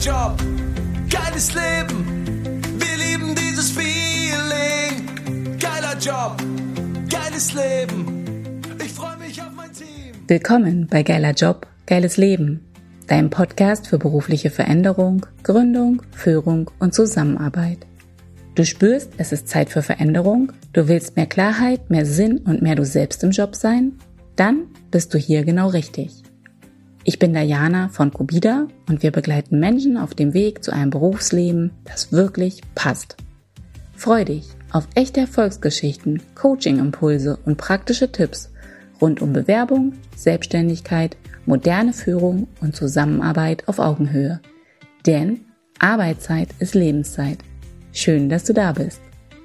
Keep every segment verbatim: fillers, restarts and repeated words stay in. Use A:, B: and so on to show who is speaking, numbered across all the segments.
A: Job, geiles Leben. Wir lieben dieses Feeling. Geiler Job, geiles Leben. Ich freue mich auf mein Team.
B: Willkommen bei Geiler Job, geiles Leben. Dein Podcast für berufliche Veränderung, Gründung, Führung und Zusammenarbeit. Du spürst, es ist Zeit für Veränderung, du willst mehr Klarheit, mehr Sinn und mehr du selbst im Job sein? Dann bist du hier genau richtig. Ich bin Diana von Cubida und wir begleiten Menschen auf dem Weg zu einem Berufsleben, das wirklich passt. Freu dich auf echte Erfolgsgeschichten, Coaching-Impulse und praktische Tipps rund um Bewerbung, Selbstständigkeit, moderne Führung und Zusammenarbeit auf Augenhöhe. Denn Arbeitszeit ist Lebenszeit. Schön, dass du da bist.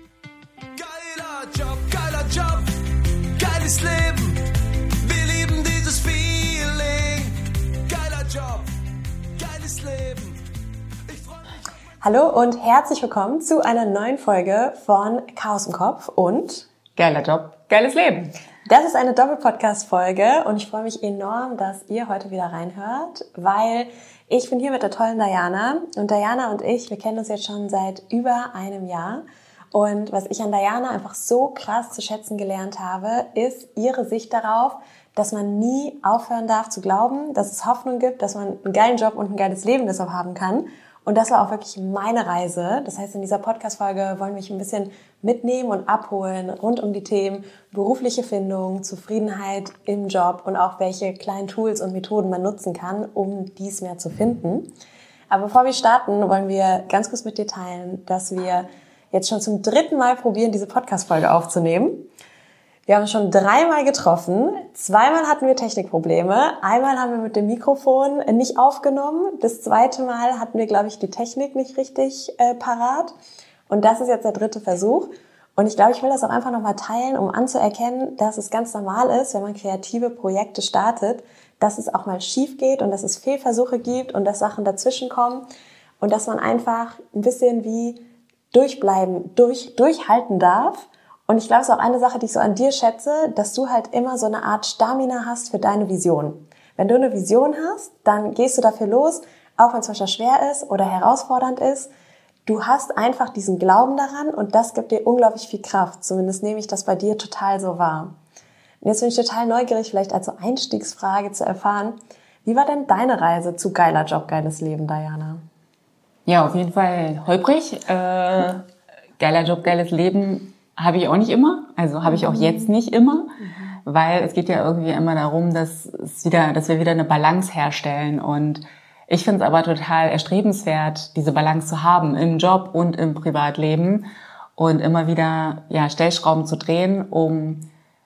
A: Geiler Job, geiler Job, geiles Leben. Wir lieben dieses Feeling. Geiler Job, geiles Leben. Ich freue mich.
C: Hallo und herzlich willkommen zu einer neuen Folge von Chaos im Kopf und
D: Geiler Job, geiles Leben.
C: Das ist eine Doppel-Podcast-Folge und ich freue mich enorm, dass ihr heute wieder reinhört, weil ich bin hier mit der tollen Diana und Diana und ich, wir kennen uns jetzt schon seit über einem Jahr und was ich an Diana einfach so krass zu schätzen gelernt habe, ist ihre Sicht darauf, dass man nie aufhören darf zu glauben, dass es Hoffnung gibt, dass man einen geilen Job und ein geiles Leben deshalb haben kann. Und das war auch wirklich meine Reise. Das heißt, in dieser Podcast-Folge wollen wir mich ein bisschen mitnehmen und abholen rund um die Themen berufliche Findung, Zufriedenheit im Job und auch welche kleinen Tools und Methoden man nutzen kann, um dies mehr zu finden. Aber bevor wir starten, wollen wir ganz kurz mit dir teilen, dass wir jetzt schon zum dritten Mal probieren, diese Podcast-Folge aufzunehmen. Wir haben uns schon dreimal getroffen, zweimal hatten wir Technikprobleme, einmal haben wir mit dem Mikrofon nicht aufgenommen, das zweite Mal hatten wir, glaube ich, die Technik nicht richtig äh, parat und das ist jetzt der dritte Versuch und ich glaube, ich will das auch einfach nochmal teilen, um anzuerkennen, dass es ganz normal ist, wenn man kreative Projekte startet, dass es auch mal schief geht und dass es Fehlversuche gibt und dass Sachen dazwischen kommen und dass man einfach ein bisschen wie durchbleiben, durch, durchhalten darf. Und ich glaube, es ist auch eine Sache, die ich so an dir schätze, dass du halt immer so eine Art Stamina hast für deine Vision. Wenn du eine Vision hast, dann gehst du dafür los, auch wenn es manchmal schwer ist oder herausfordernd ist. Du hast einfach diesen Glauben daran und das gibt dir unglaublich viel Kraft. Zumindest nehme ich das bei dir total so wahr. Und jetzt bin ich total neugierig, vielleicht als so Einstiegsfrage zu erfahren, wie war denn deine Reise zu Geiler Job, geiles Leben, Diana?
D: Ja, auf jeden Fall holprig. Äh, geiler Job, geiles Leben habe ich auch nicht immer. Also habe ich auch jetzt nicht immer, mhm. weil es geht ja irgendwie immer darum, dass es wieder, dass wir wieder eine Balance herstellen. Und ich finde es aber total erstrebenswert, diese Balance zu haben im Job und im Privatleben und immer wieder ja Stellschrauben zu drehen, um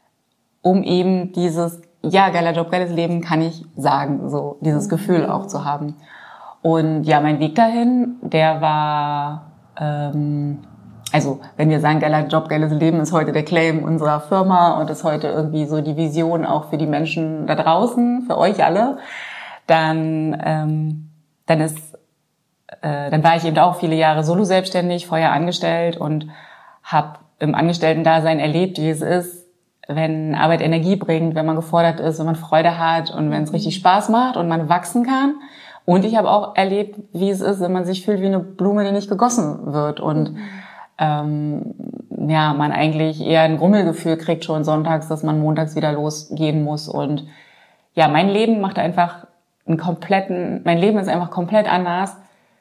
D: um eben dieses ja geiler Job, geiles Leben kann ich sagen, so dieses mhm. Gefühl auch zu haben. Und ja, mein Weg dahin, der war ähm, also wenn wir sagen, geiler Job, geiles Leben ist heute der Claim unserer Firma und ist heute irgendwie so die Vision auch für die Menschen da draußen, für euch alle, dann ähm, dann ist äh, dann war ich eben auch viele Jahre solo selbstständig, vorher angestellt und habe im Angestellten-Dasein erlebt, wie es ist, wenn Arbeit Energie bringt, wenn man gefordert ist, wenn man Freude hat und wenn es richtig Spaß macht und man wachsen kann. Und ich habe auch erlebt, wie es ist, wenn man sich fühlt wie eine Blume, die nicht gegossen wird und mhm. ähm, ja, man eigentlich eher ein Grummelgefühl kriegt schon sonntags, dass man montags wieder losgehen muss. Und ja, mein Leben macht einfach einen kompletten, mein Leben ist einfach komplett anders,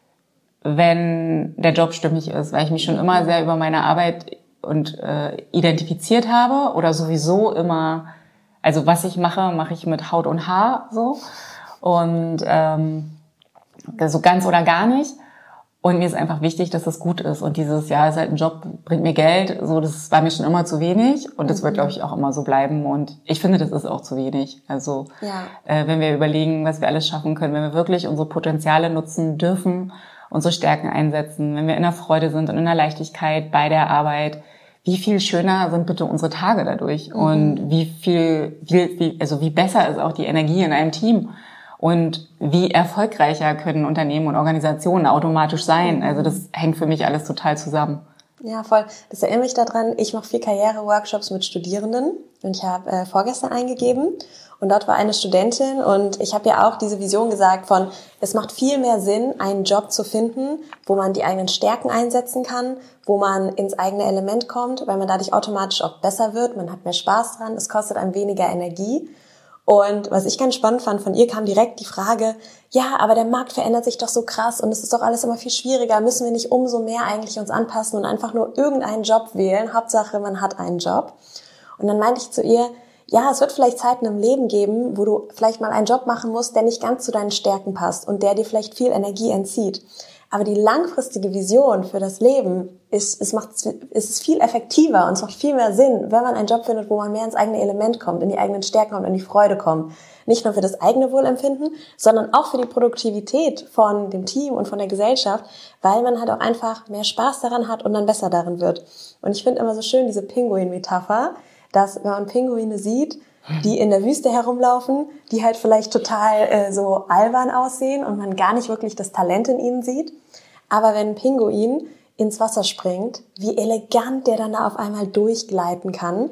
D: wenn der Job stimmig ist, weil ich mich schon immer sehr über meine Arbeit und äh, identifiziert habe oder sowieso immer, also was ich mache, mache ich mit Haut und Haar so und ähm, so ganz oder gar nicht. Und mir ist einfach wichtig, dass das gut ist. Und dieses, ja, ist halt ein Job, bringt mir Geld. So, das war mir schon immer zu wenig. Und das wird, glaube ich, auch immer so bleiben. Und ich finde, das ist auch zu wenig. Also,
C: ja.
D: äh, wenn wir überlegen, was wir alles schaffen können, wenn wir wirklich unsere Potenziale nutzen dürfen, unsere Stärken einsetzen, wenn wir in der Freude sind und in der Leichtigkeit bei der Arbeit, wie viel schöner sind bitte unsere Tage dadurch? Mhm. Und wie viel, wie, wie, also wie besser ist auch die Energie in einem Team? Und wie erfolgreicher können Unternehmen und Organisationen automatisch sein? Also das hängt für mich alles total zusammen.
C: Ja, voll. Das erinnert mich daran, ich mache viel Karriere-Workshops mit Studierenden und ich habe äh, vorgestern eingegeben Und dort war eine Studentin und ich habe ja auch diese Vision gesagt von, es macht viel mehr Sinn, einen Job zu finden, wo man die eigenen Stärken einsetzen kann, wo man ins eigene Element kommt, weil man dadurch automatisch auch besser wird, man hat mehr Spaß dran, es kostet einem weniger Energie. Und was ich ganz spannend fand, von ihr kam direkt die Frage, ja, aber der Markt verändert sich doch so krass und es ist doch alles immer viel schwieriger. Müssen wir nicht umso mehr eigentlich uns anpassen und einfach nur irgendeinen Job wählen? Hauptsache, man hat einen Job. Und dann meinte ich zu ihr, ja, es wird vielleicht Zeiten im Leben geben, wo du vielleicht mal einen Job machen musst, der nicht ganz zu deinen Stärken passt und der dir vielleicht viel Energie entzieht. Aber die langfristige Vision für das Leben ist, es macht, es ist viel effektiver und es macht viel mehr Sinn, wenn man einen Job findet, wo man mehr ins eigene Element kommt, in die eigenen Stärken kommt, in die Freude kommt. Nicht nur für das eigene Wohlempfinden, sondern auch für die Produktivität von dem Team und von der Gesellschaft, weil man halt auch einfach mehr Spaß daran hat und dann besser darin wird. Und ich finde immer so schön diese Pinguin-Metapher, dass wenn man Pinguine sieht, die in der Wüste herumlaufen, die halt vielleicht total äh, so albern aussehen und man gar nicht wirklich das Talent in ihnen sieht. Aber wenn ein Pinguin ins Wasser springt, wie elegant der dann da auf einmal durchgleiten kann.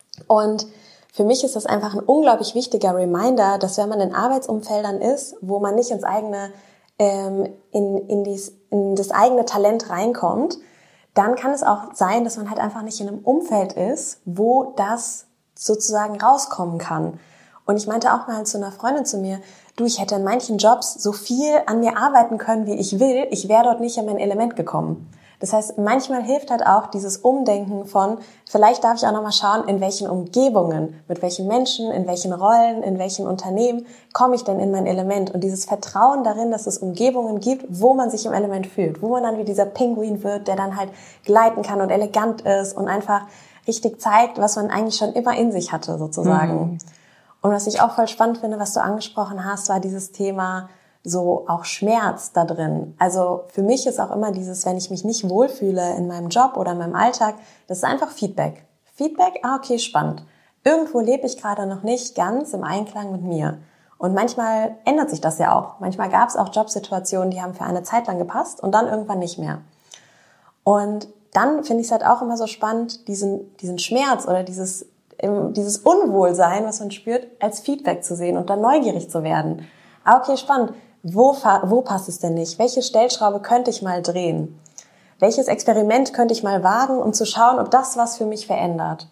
C: Und für mich ist das einfach ein unglaublich wichtiger Reminder, dass wenn man in Arbeitsumfeldern ist, wo man nicht ins eigene, ähm, in, in, dies, in das eigene Talent reinkommt, dann kann es auch sein, dass man halt einfach nicht in einem Umfeld ist, wo das sozusagen rauskommen kann. Und ich meinte auch mal zu einer Freundin zu mir, du, ich hätte in manchen Jobs so viel an mir arbeiten können, wie ich will, ich wäre dort nicht in mein Element gekommen. Das heißt, manchmal hilft halt auch dieses Umdenken von, vielleicht darf ich auch nochmal schauen, in welchen Umgebungen, mit welchen Menschen, in welchen Rollen, in welchen Unternehmen komme ich denn in mein Element. Und dieses Vertrauen darin, dass es Umgebungen gibt, wo man sich im Element fühlt, wo man dann wie dieser Pinguin wird, der dann halt gleiten kann und elegant ist und einfach richtig zeigt, was man eigentlich schon immer in sich hatte, sozusagen. Mhm. Und was ich auch voll spannend finde, was du angesprochen hast, war dieses Thema so auch Schmerz da drin. Also für mich ist auch immer dieses, wenn ich mich nicht wohlfühle in meinem Job oder in meinem Alltag, das ist einfach Feedback. Feedback, ah okay, spannend. Irgendwo lebe ich gerade noch nicht ganz im Einklang mit mir. Und manchmal ändert sich das ja auch. Manchmal gab es auch Jobsituationen, die haben für eine Zeit lang gepasst und dann irgendwann nicht mehr. Und dann finde ich es halt auch immer so spannend, diesen, diesen Schmerz oder dieses, dieses Unwohlsein, was man spürt, als Feedback zu sehen und dann neugierig zu werden. Ah, okay, spannend. Wo, wo passt es denn nicht? Welche Stellschraube könnte ich mal drehen? Welches Experiment könnte ich mal wagen, um zu schauen, ob das was für mich verändert?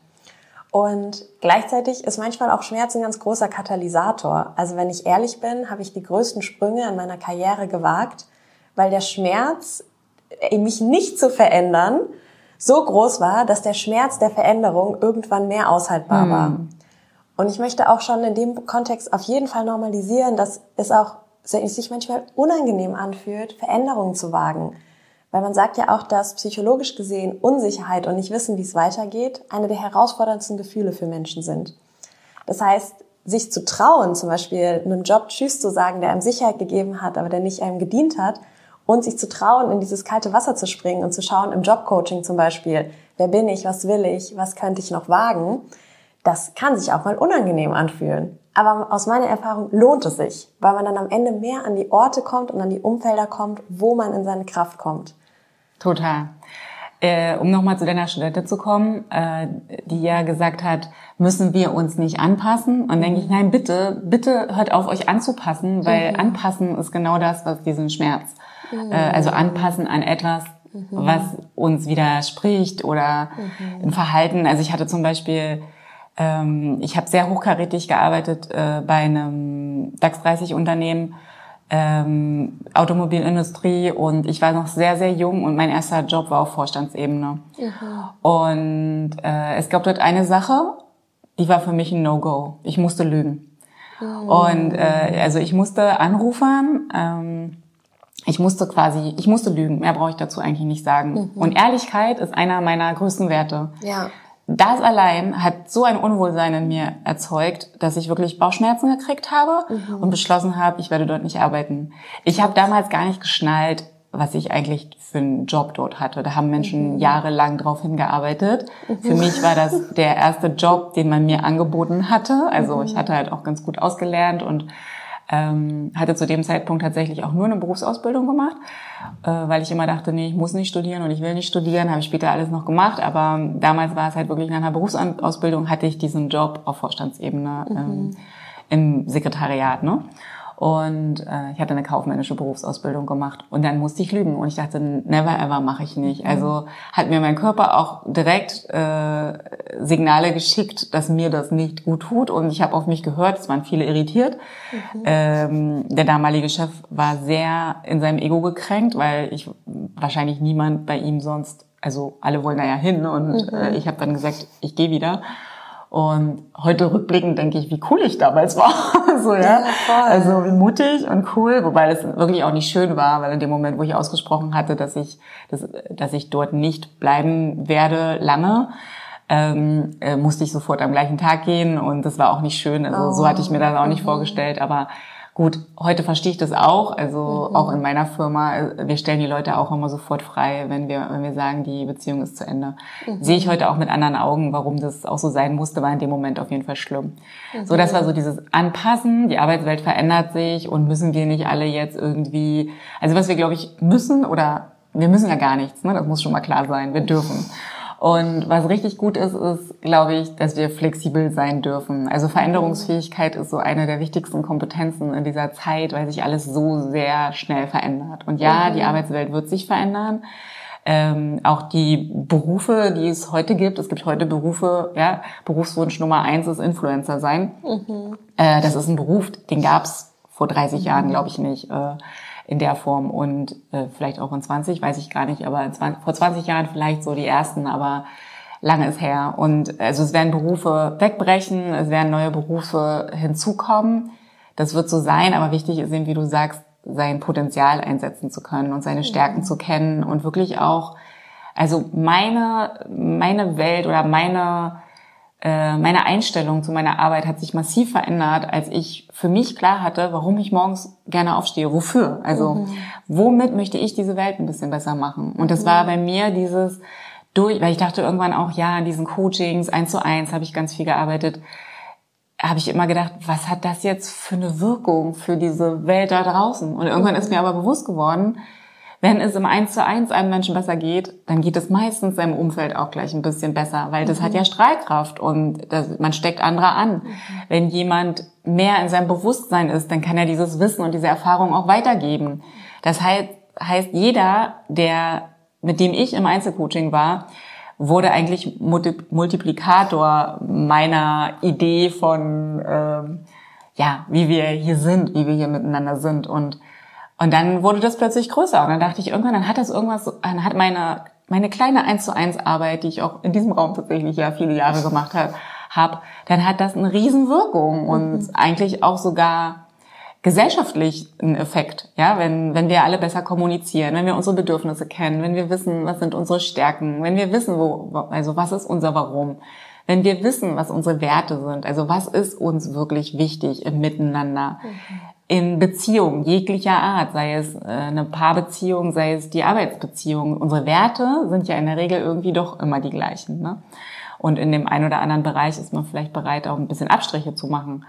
C: Und gleichzeitig ist manchmal auch Schmerz ein ganz großer Katalysator. Also wenn ich ehrlich bin, habe ich die größten Sprünge in meiner Karriere gewagt, weil der Schmerz, mich nicht zu verändern, so groß war, dass der Schmerz der Veränderung irgendwann mehr aushaltbar hm. war. Und ich möchte auch schon in dem Kontext auf jeden Fall normalisieren, dass es auch sich manchmal unangenehm anfühlt, Veränderungen zu wagen. Weil man sagt ja auch, dass psychologisch gesehen Unsicherheit und nicht wissen, wie es weitergeht, eine der herausforderndsten Gefühle für Menschen sind. Das heißt, sich zu trauen, zum Beispiel einem Job Tschüss zu sagen, der einem Sicherheit gegeben hat, aber der nicht einem gedient hat, und sich zu trauen, in dieses kalte Wasser zu springen und zu schauen, im Jobcoaching zum Beispiel, wer bin ich, was will ich, was könnte ich noch wagen, das kann sich auch mal unangenehm anfühlen. Aber aus meiner Erfahrung lohnt es sich, weil man dann am Ende mehr an die Orte kommt und an die Umfelder kommt, wo man in seine Kraft kommt.
D: Total. Äh, um nochmal zu deiner Studentin zu kommen, äh, die ja gesagt hat, müssen wir uns nicht anpassen? Und mhm. denke ich, nein, bitte, bitte hört auf, euch anzupassen, weil mhm. anpassen ist genau das, was diesen Schmerz, mhm. äh, also anpassen an etwas, mhm. was uns widerspricht oder mhm. ein Verhalten. Also ich hatte zum Beispiel, ähm, ich habe sehr hochkarätig gearbeitet äh, bei einem DAX dreißig Unternehmen, Ähm, Automobilindustrie, und ich war noch sehr, sehr jung und mein erster Job war auf Vorstandsebene. Mhm. Und äh, es gab dort eine Sache, die war für mich ein No-Go. Ich musste lügen. Mhm. Und äh, also ich musste anrufen, ähm, ich musste quasi, ich musste lügen, mehr brauche ich dazu eigentlich nicht sagen. Mhm. Und Ehrlichkeit ist einer meiner größten Werte. Ja. Das allein hat so ein Unwohlsein in mir erzeugt, dass ich wirklich Bauchschmerzen gekriegt habe mhm. und beschlossen habe, ich werde dort nicht arbeiten. Ich habe damals gar nicht geschnallt, was ich eigentlich für einen Job dort hatte. Da haben Menschen mhm. jahrelang drauf hingearbeitet. Mhm. Für mich war das der erste Job, den man mir angeboten hatte. Also mhm. ich hatte halt auch ganz gut ausgelernt und ähm, hatte zu dem Zeitpunkt tatsächlich auch nur eine Berufsausbildung gemacht, äh, weil ich immer dachte, nee, ich muss nicht studieren und ich will nicht studieren, habe ich später alles noch gemacht, aber damals war es halt wirklich, nach einer Berufsausbildung hatte ich diesen Job auf Vorstandsebene ähm, mhm. im Sekretariat, ne? Und äh, ich hatte eine kaufmännische Berufsausbildung gemacht und dann musste ich lügen und ich dachte, never ever mache ich nicht. Also hat mir mein Körper auch direkt äh, Signale geschickt, dass mir das nicht gut tut und ich habe auf mich gehört, es waren viele irritiert. Mhm. Ähm, der damalige Chef war sehr in seinem Ego gekränkt, weil ich wahrscheinlich niemand bei ihm sonst, also alle wollen da ja hin und mhm. äh, ich habe dann gesagt, ich gehe wieder. Und heute rückblickend denke ich, wie cool ich damals war. so, ja. ja also wie mutig und cool, wobei das wirklich auch nicht schön war, weil in dem Moment, wo ich ausgesprochen hatte, dass ich, dass, dass ich dort nicht bleiben werde lange, ähm, äh, musste ich sofort am gleichen Tag gehen und das war auch nicht schön. Also oh. so hatte ich mir das auch nicht mhm. vorgestellt, aber gut, heute verstehe ich das auch, also mhm. auch in meiner Firma, wir stellen die Leute auch immer sofort frei, wenn wir wenn wir sagen, die Beziehung ist zu Ende. Mhm. Sehe ich heute auch mit anderen Augen, warum das auch so sein musste, war in dem Moment auf jeden Fall schlimm. Mhm. So, das war so dieses Anpassen, die Arbeitswelt verändert sich und müssen wir nicht alle jetzt irgendwie, also was wir glaube ich müssen oder wir müssen ja gar nichts, ne? Das muss schon mal klar sein, wir dürfen. Und was richtig gut ist, ist, glaube ich, dass wir flexibel sein dürfen. Also Veränderungsfähigkeit ist so eine der wichtigsten Kompetenzen in dieser Zeit, weil sich alles so sehr schnell verändert. Und ja, die Arbeitswelt wird sich verändern. Ähm, auch die Berufe, die es heute gibt, es gibt heute Berufe, ja, Berufswunsch Nummer eins ist Influencer sein. Mhm. Äh, das ist ein Beruf, den gab's vor dreißig Jahren, glaube ich nicht. Äh, in der Form und äh, vielleicht auch in zwanzig, weiß ich gar nicht, aber in zwanzig, vor zwanzig Jahren vielleicht so die ersten, aber lange ist her. Und also es werden Berufe wegbrechen, es werden neue Berufe hinzukommen. Das wird so sein, aber wichtig ist eben, wie du sagst, sein Potenzial einsetzen zu können und seine Stärken mhm. zu kennen und wirklich auch, also meine meine Welt oder meine meine Einstellung zu meiner Arbeit hat sich massiv verändert, als ich für mich klar hatte, warum ich morgens gerne aufstehe. Wofür? Also, mhm. womit möchte ich diese Welt ein bisschen besser machen? Und das mhm. war bei mir dieses durch, weil ich dachte irgendwann auch, ja, in diesen Coachings, eins zu eins habe ich ganz viel gearbeitet, habe ich immer gedacht, was hat das jetzt für eine Wirkung für diese Welt da draußen? Und irgendwann mhm. ist mir aber bewusst geworden, wenn es im eins zu eins einem Menschen besser geht, dann geht es meistens seinem Umfeld auch gleich ein bisschen besser, weil das mhm. hat ja Strahlkraft und das, man steckt andere an. Mhm. Wenn jemand mehr in seinem Bewusstsein ist, dann kann er dieses Wissen und diese Erfahrung auch weitergeben. Das heißt, heißt jeder, der mit dem ich im Einzelcoaching war, wurde eigentlich Multiplikator meiner Idee von ähm, ja, wie wir hier sind, wie wir hier miteinander sind und Und dann wurde das plötzlich größer. Und dann dachte ich irgendwann, dann hat das irgendwas, dann hat meine meine kleine eins zu eins Arbeit, die ich auch in diesem Raum tatsächlich ja viele Jahre gemacht habe, hab, dann hat das eine Riesenwirkung und mhm. eigentlich auch sogar gesellschaftlich einen Effekt. Ja, wenn wenn wir alle besser kommunizieren, wenn wir unsere Bedürfnisse kennen, wenn wir wissen, was sind unsere Stärken, wenn wir wissen, wo also was ist unser Warum, wenn wir wissen, was unsere Werte sind, also was ist uns wirklich wichtig im Miteinander. Mhm. In Beziehungen jeglicher Art, sei es eine Paarbeziehung, sei es die Arbeitsbeziehung. Unsere Werte sind ja in der Regel irgendwie doch immer die gleichen, ne? Und in dem einen oder anderen Bereich ist man vielleicht bereit, auch ein bisschen Abstriche zu machen.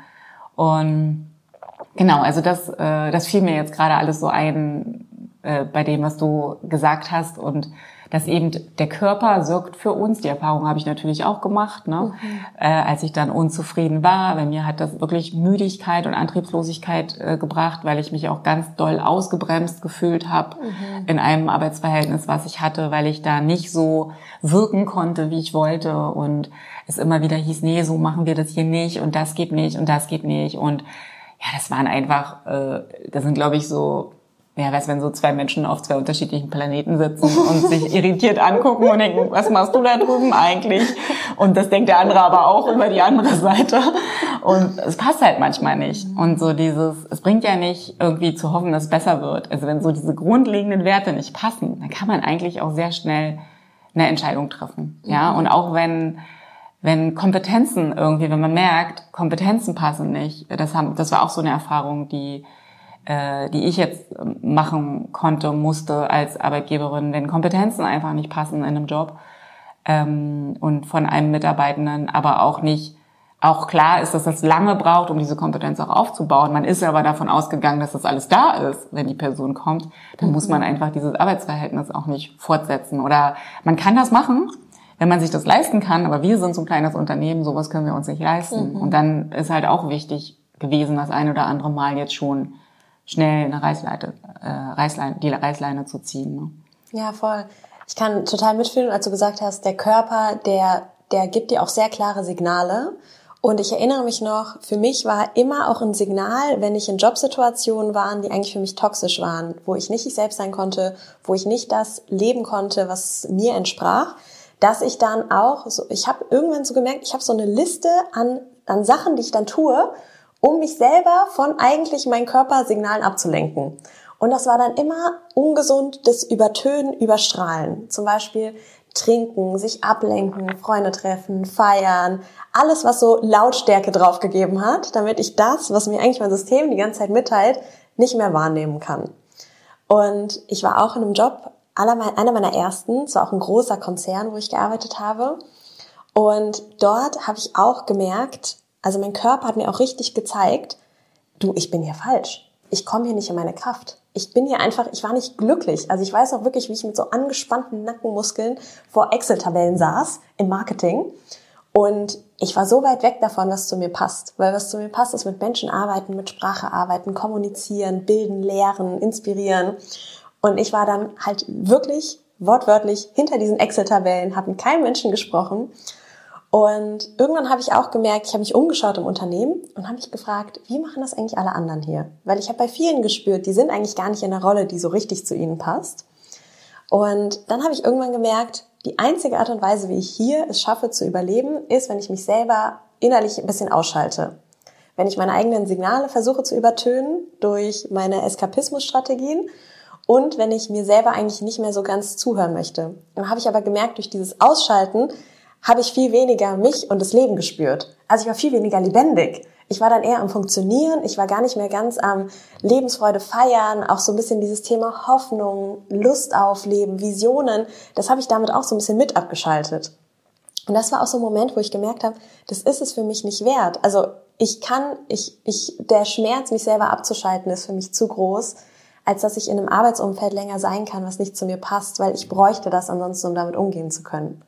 D: Und genau, also das, das fiel mir jetzt gerade alles so ein bei dem, was du gesagt hast und dass eben der Körper sorgt für uns. Die Erfahrung habe ich natürlich auch gemacht, ne? Mhm. Äh, als ich dann unzufrieden war. Bei mir hat das wirklich Müdigkeit und Antriebslosigkeit äh, gebracht, weil ich mich auch ganz doll ausgebremst gefühlt habe mhm. in einem Arbeitsverhältnis, was ich hatte, weil ich da nicht so wirken konnte, wie ich wollte und es immer wieder hieß, nee, so machen wir das hier nicht und das geht nicht und das geht nicht und ja, das waren einfach, äh, das sind glaube ich so, ja, weißt, wenn so zwei Menschen auf zwei unterschiedlichen Planeten sitzen und sich irritiert angucken und denken, was machst du da drüben eigentlich? Und das denkt der andere aber auch über die andere Seite. Und es passt halt manchmal nicht. Und so dieses, es bringt ja nicht irgendwie zu hoffen, dass es besser wird. Also wenn so diese grundlegenden Werte nicht passen, dann kann man eigentlich auch sehr schnell eine Entscheidung treffen. Ja, und auch wenn, wenn Kompetenzen irgendwie, wenn man merkt, Kompetenzen passen nicht, das haben, das war auch so eine Erfahrung, die, die ich jetzt machen konnte, musste als Arbeitgeberin, wenn Kompetenzen einfach nicht passen in einem Job ähm, und von einem Mitarbeitenden, aber auch nicht, auch klar ist, dass das lange braucht, um diese Kompetenz auch aufzubauen. Man ist aber davon ausgegangen, dass das alles da ist, wenn die Person kommt. Dann mhm. muss man einfach dieses Arbeitsverhältnis auch nicht fortsetzen. Oder man kann das machen, wenn man sich das leisten kann, aber wir sind so ein kleines Unternehmen, sowas können wir uns nicht leisten. Mhm. Und dann ist halt auch wichtig, gewesen, das ein oder andere Mal jetzt schon schnell eine Reißleine, äh, Reißleine, die Reißleine zu ziehen. Ne?
C: Ja, voll. Ich kann total mitfühlen, als du gesagt hast, der Körper, der, der gibt dir auch sehr klare Signale. Und ich erinnere mich noch, für mich war immer auch ein Signal, wenn ich in Jobsituationen war, die eigentlich für mich toxisch waren, wo ich nicht ich selbst sein konnte, wo ich nicht das leben konnte, was mir entsprach, dass ich dann auch, so, ich habe irgendwann so gemerkt, ich habe so eine Liste an, an Sachen, die ich dann tue, um mich selber von eigentlich meinen Körpersignalen abzulenken. Und das war dann immer ungesund, das Übertönen, Überstrahlen. Zum Beispiel trinken, sich ablenken, Freunde treffen, feiern, alles, was so Lautstärke draufgegeben hat, damit ich das, was mir eigentlich mein System die ganze Zeit mitteilt, nicht mehr wahrnehmen kann. Und ich war auch in einem Job, einer meiner ersten, es war auch ein großer Konzern, wo ich gearbeitet habe. Und dort habe ich auch gemerkt, also mein Körper hat mir auch richtig gezeigt, du, ich bin hier falsch. Ich komme hier nicht in meine Kraft. Ich bin hier einfach, ich war nicht glücklich. Also ich weiß auch wirklich, wie ich mit so angespannten Nackenmuskeln vor Excel-Tabellen saß im Marketing. Und ich war so weit weg davon, was zu mir passt. Weil was zu mir passt, ist mit Menschen arbeiten, mit Sprache arbeiten, kommunizieren, bilden, lehren, inspirieren. Und ich war dann halt wirklich wortwörtlich hinter diesen Excel-Tabellen, habe mit keinem Menschen gesprochen. Und irgendwann habe ich auch gemerkt, ich habe mich umgeschaut im Unternehmen und habe mich gefragt, wie machen das eigentlich alle anderen hier? Weil ich habe bei vielen gespürt, die sind eigentlich gar nicht in einer Rolle, die so richtig zu ihnen passt. Und dann habe ich irgendwann gemerkt, die einzige Art und Weise, wie ich hier es schaffe zu überleben, ist, wenn ich mich selber innerlich ein bisschen ausschalte. Wenn ich meine eigenen Signale versuche zu übertönen durch meine Eskapismusstrategien und wenn ich mir selber eigentlich nicht mehr so ganz zuhören möchte. Dann habe ich aber gemerkt, durch dieses Ausschalten habe ich viel weniger mich und das Leben gespürt. Also ich war viel weniger lebendig. Ich war dann eher am Funktionieren, ich war gar nicht mehr ganz am Lebensfreude feiern, auch so ein bisschen dieses Thema Hoffnung, Lust auf Leben, Visionen, das habe ich damit auch so ein bisschen mit abgeschaltet. Und das war auch so ein Moment, wo ich gemerkt habe, das ist es für mich nicht wert. Also ich kann, ich, ich, der Schmerz, mich selber abzuschalten, ist für mich zu groß, als dass ich in einem Arbeitsumfeld länger sein kann, was nicht zu mir passt, weil ich bräuchte das ansonsten, um damit umgehen zu können.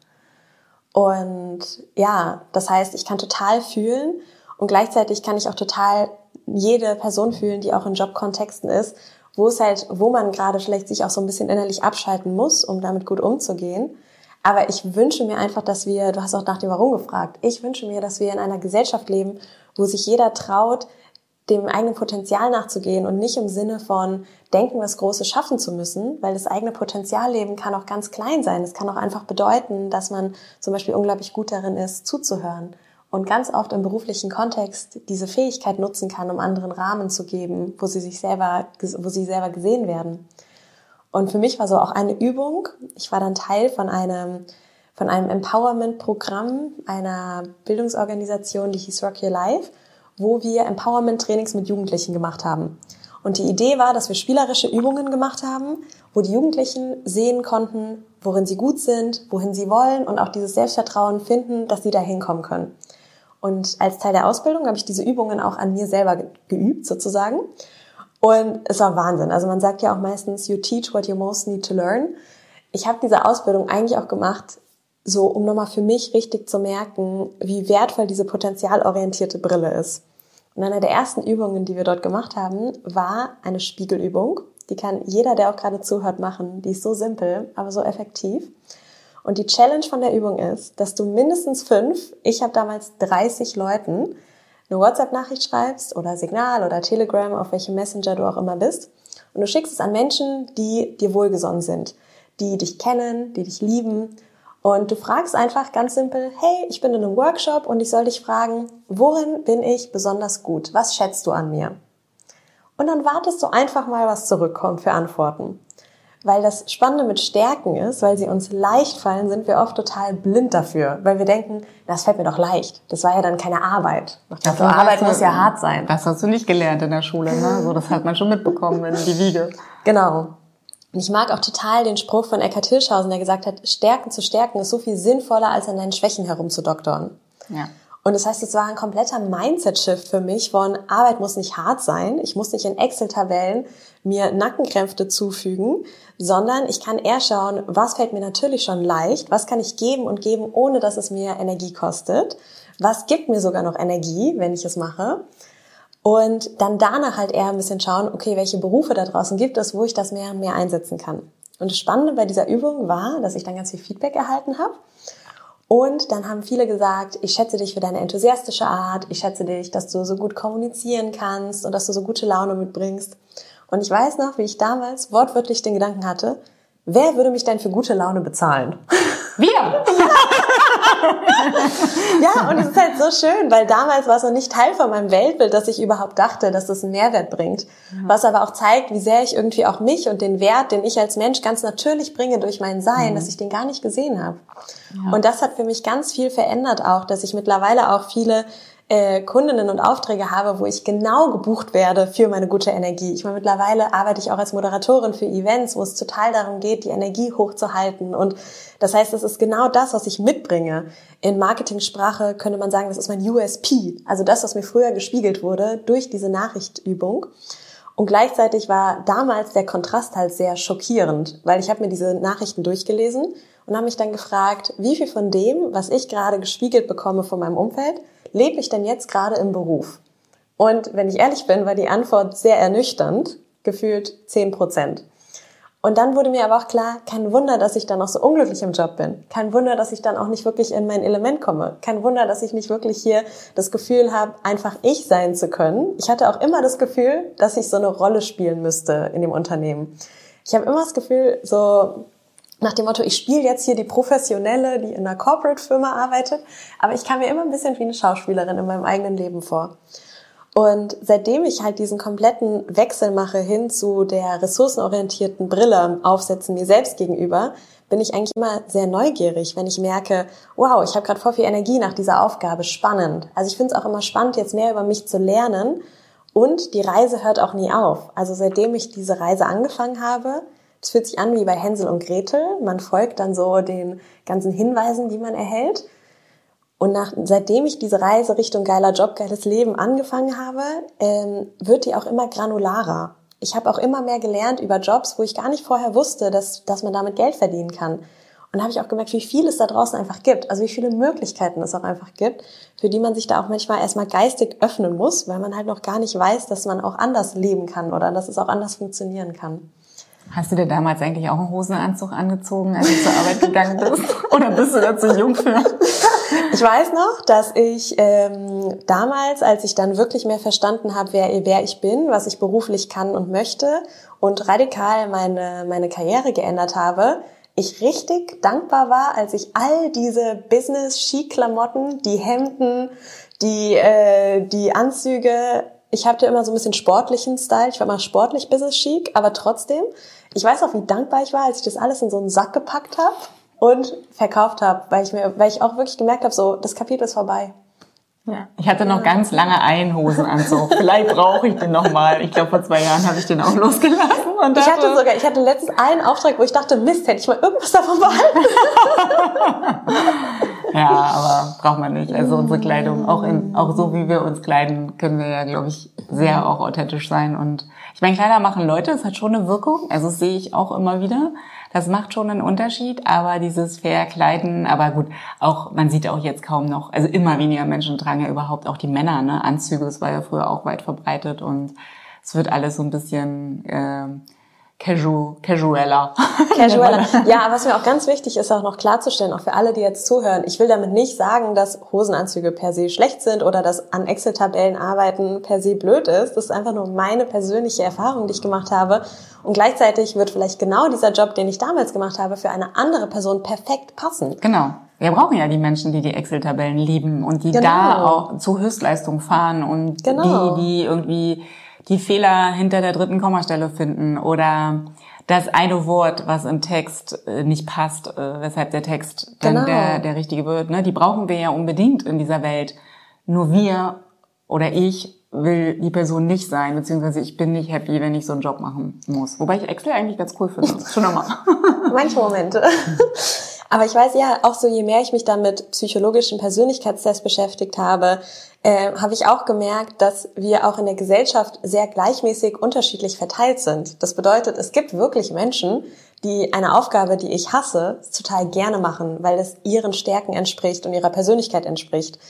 C: Und ja, das heißt, ich kann total fühlen und gleichzeitig kann ich auch total jede Person fühlen, die auch in Jobkontexten ist, wo es halt, wo man gerade vielleicht sich auch so ein bisschen innerlich abschalten muss, um damit gut umzugehen. Aber ich wünsche mir einfach, dass wir, du hast auch nach dem Warum gefragt, ich wünsche mir, dass wir in einer Gesellschaft leben, wo sich jeder traut, dem eigenen Potenzial nachzugehen und nicht im Sinne von denken, was Großes schaffen zu müssen, weil das eigene Potenzialleben kann auch ganz klein sein. Es kann auch einfach bedeuten, dass man zum Beispiel unglaublich gut darin ist, zuzuhören und ganz oft im beruflichen Kontext diese Fähigkeit nutzen kann, um anderen Rahmen zu geben, wo sie sich selber, wo sie selber gesehen werden. Und für mich war so auch eine Übung. Ich war dann Teil von einem, von einem Empowerment-Programm einer Bildungsorganisation, die hieß Rock Your Life, wo wir Empowerment-Trainings mit Jugendlichen gemacht haben. Und die Idee war, dass wir spielerische Übungen gemacht haben, wo die Jugendlichen sehen konnten, worin sie gut sind, wohin sie wollen und auch dieses Selbstvertrauen finden, dass sie da hinkommen können. Und als Teil der Ausbildung habe ich diese Übungen auch an mir selber geübt, sozusagen. Und es war Wahnsinn. Also man sagt ja auch meistens, you teach what you most need to learn. Ich habe diese Ausbildung eigentlich auch gemacht, so um nochmal für mich richtig zu merken, wie wertvoll diese potenzialorientierte Brille ist. Und eine der ersten Übungen, die wir dort gemacht haben, war eine Spiegelübung. Die kann jeder, der auch gerade zuhört, machen. Die ist so simpel, aber so effektiv. Und die Challenge von der Übung ist, dass du mindestens fünf, ich habe damals dreißig Leuten, eine WhatsApp-Nachricht schreibst oder Signal oder Telegram, auf welchem Messenger du auch immer bist. Und du schickst es an Menschen, die dir wohlgesonnen sind, die dich kennen, die dich lieben. Und du fragst einfach ganz simpel, hey, ich bin in einem Workshop und ich soll dich fragen, worin bin ich besonders gut? Was schätzt du an mir? Und dann wartest du einfach mal, was zurückkommt für Antworten. Weil das Spannende mit Stärken ist, weil sie uns leicht fallen, sind wir oft total blind dafür. Weil wir denken, das fällt mir doch leicht. Das war ja dann keine Arbeit. Also Arbeit muss ja hart sein.
D: Das hast du nicht gelernt in der Schule, ne? So, das hat man schon mitbekommen in die Wiege.
C: Genau. Und ich mag auch total den Spruch von Eckhard Hirschhausen, der gesagt hat, Stärken zu stärken ist so viel sinnvoller, als an deinen Schwächen herumzudoktern.
D: Ja.
C: Und das heißt, es war ein kompletter Mindset-Shift für mich von Arbeit muss nicht hart sein, ich muss nicht in Excel-Tabellen mir Nackenkrämpfe zufügen, sondern ich kann eher schauen, was fällt mir natürlich schon leicht, was kann ich geben und geben, ohne dass es mir Energie kostet, was gibt mir sogar noch Energie, wenn ich es mache. Und dann danach halt eher ein bisschen schauen, okay, welche Berufe da draußen gibt es, wo ich das mehr und mehr einsetzen kann. Und das Spannende bei dieser Übung war, dass ich dann ganz viel Feedback erhalten habe. Und dann haben viele gesagt, ich schätze dich für deine enthusiastische Art, ich schätze dich, dass du so gut kommunizieren kannst und dass du so gute Laune mitbringst. Und ich weiß noch, wie ich damals wortwörtlich den Gedanken hatte, wer würde mich denn für gute Laune bezahlen?
D: Wir!
C: Ja, und es ist halt so schön, weil damals war es noch nicht Teil von meinem Weltbild, dass ich überhaupt dachte, dass das einen Mehrwert bringt. Mhm. Was aber auch zeigt, wie sehr ich irgendwie auch mich und den Wert, den ich als Mensch ganz natürlich bringe durch mein Sein, mhm. dass ich den gar nicht gesehen habe. Ja. Und das hat für mich ganz viel verändert auch, dass ich mittlerweile auch viele äh, Kundinnen und Aufträge habe, wo ich genau gebucht werde für meine gute Energie. Ich meine, mittlerweile arbeite ich auch als Moderatorin für Events, wo es total darum geht, die Energie hochzuhalten. Und das heißt, es ist genau das, was ich mitbringe. In Marketingsprache könnte man sagen, das ist mein U S P. Also das, was mir früher gespiegelt wurde durch diese Nachrichtübung. Und gleichzeitig war damals der Kontrast halt sehr schockierend, weil ich habe mir diese Nachrichten durchgelesen und habe mich dann gefragt, wie viel von dem, was ich gerade gespiegelt bekomme von meinem Umfeld, lebe ich denn jetzt gerade im Beruf? Und wenn ich ehrlich bin, war die Antwort sehr ernüchternd, gefühlt zehn Prozent. Und dann wurde mir aber auch klar, kein Wunder, dass ich dann noch so unglücklich im Job bin. Kein Wunder, dass ich dann auch nicht wirklich in mein Element komme. Kein Wunder, dass ich nicht wirklich hier das Gefühl habe, einfach ich sein zu können. Ich hatte auch immer das Gefühl, dass ich so eine Rolle spielen müsste in dem Unternehmen. Ich habe immer das Gefühl, so nach dem Motto, ich spiele jetzt hier die Professionelle, die in einer Corporate-Firma arbeitet, aber ich kam mir immer ein bisschen wie eine Schauspielerin in meinem eigenen Leben vor. Und seitdem ich halt diesen kompletten Wechsel mache hin zu der ressourcenorientierten Brille aufsetzen mir selbst gegenüber, bin ich eigentlich immer sehr neugierig, wenn ich merke, wow, ich habe gerade voll viel Energie nach dieser Aufgabe, spannend. Also ich finde es auch immer spannend, jetzt mehr über mich zu lernen und die Reise hört auch nie auf. Also seitdem ich diese Reise angefangen habe, es fühlt sich an wie bei Hänsel und Gretel, man folgt dann so den ganzen Hinweisen, die man erhält. Und nach, seitdem ich diese Reise Richtung geiler Job, geiles Leben angefangen habe, ähm, wird die auch immer granularer. Ich habe auch immer mehr gelernt über Jobs, wo ich gar nicht vorher wusste, dass, dass man damit Geld verdienen kann. Und da habe ich auch gemerkt, wie viel es da draußen einfach gibt. Also wie viele Möglichkeiten es auch einfach gibt, für die man sich da auch manchmal erstmal geistig öffnen muss, weil man halt noch gar nicht weiß, dass man auch anders leben kann oder dass es auch anders funktionieren kann.
D: Hast du dir damals eigentlich auch einen Hosenanzug angezogen, als du zur Arbeit gegangen bist? Oder bist du da zu jung für?
C: Ich weiß noch, dass ich ähm, damals, als ich dann wirklich mehr verstanden habe, wer, wer ich bin, was ich beruflich kann und möchte und radikal meine, meine Karriere geändert habe, ich richtig dankbar war, als ich all diese Business-Chic-Klamotten, die Hemden, die, äh, die Anzüge, ich hatte immer so ein bisschen sportlichen Style, ich war immer sportlich Business-Chic, aber trotzdem, ich weiß auch, wie dankbar ich war, als ich das alles in so einen Sack gepackt habe und verkauft habe, weil ich mir, weil ich auch wirklich gemerkt habe, so, das Kapitel ist vorbei.
D: Ja. Ich hatte noch ganz lange einen Hosenanzug. Vielleicht brauche ich den noch mal. Ich glaube, vor zwei Jahren habe ich den auch losgelassen. Und
C: ich hatte sogar, ich hatte letztens einen Auftrag, wo ich dachte, Mist, hätte ich mal irgendwas davon behalten.
D: Ja, aber braucht man nicht. Also unsere Kleidung, auch in, auch so wie wir uns kleiden, können wir ja, glaube ich, sehr auch authentisch sein. Und ich meine, Kleider machen Leute, das hat schon eine Wirkung. Also das sehe ich auch immer wieder. Das macht schon einen Unterschied, aber dieses Verkleiden, aber gut, auch, man sieht auch jetzt kaum noch, also immer weniger Menschen tragen ja überhaupt auch die Männer, ne, Anzüge, das war ja früher auch weit verbreitet und es wird alles so ein bisschen, äh, casual, casualer.
C: Casualer. Ja, aber was mir auch ganz wichtig ist, auch noch klarzustellen, auch für alle, die jetzt zuhören, ich will damit nicht sagen, dass Hosenanzüge per se schlecht sind oder dass an Excel-Tabellen arbeiten per se blöd ist. Das ist einfach nur meine persönliche Erfahrung, die ich gemacht habe. Und gleichzeitig wird vielleicht genau dieser Job, den ich damals gemacht habe, für eine andere Person perfekt passen.
D: Genau. Wir brauchen ja die Menschen, die die Excel-Tabellen lieben und die
C: genau.
D: da auch zur Höchstleistung fahren und
C: genau.
D: die, die irgendwie die Fehler hinter der dritten Kommastelle finden oder das eine Wort, was im Text nicht passt, weshalb der Text dann
C: genau.
D: der, der richtige wird. Ne? Die brauchen wir ja unbedingt in dieser Welt. Nur wir oder ich will die Person nicht sein, beziehungsweise ich bin nicht happy, wenn ich so einen Job machen muss. Wobei ich Excel eigentlich ganz cool finde. Schon nochmal.
C: Manche Momente. Aber ich weiß ja, auch so je mehr ich mich dann mit psychologischen Persönlichkeitstests beschäftigt habe, äh, habe ich auch gemerkt, dass wir auch in der Gesellschaft sehr gleichmäßig unterschiedlich verteilt sind. Das bedeutet, es gibt wirklich Menschen, die eine Aufgabe, die ich hasse, total gerne machen, weil es ihren Stärken entspricht und ihrer Persönlichkeit entspricht.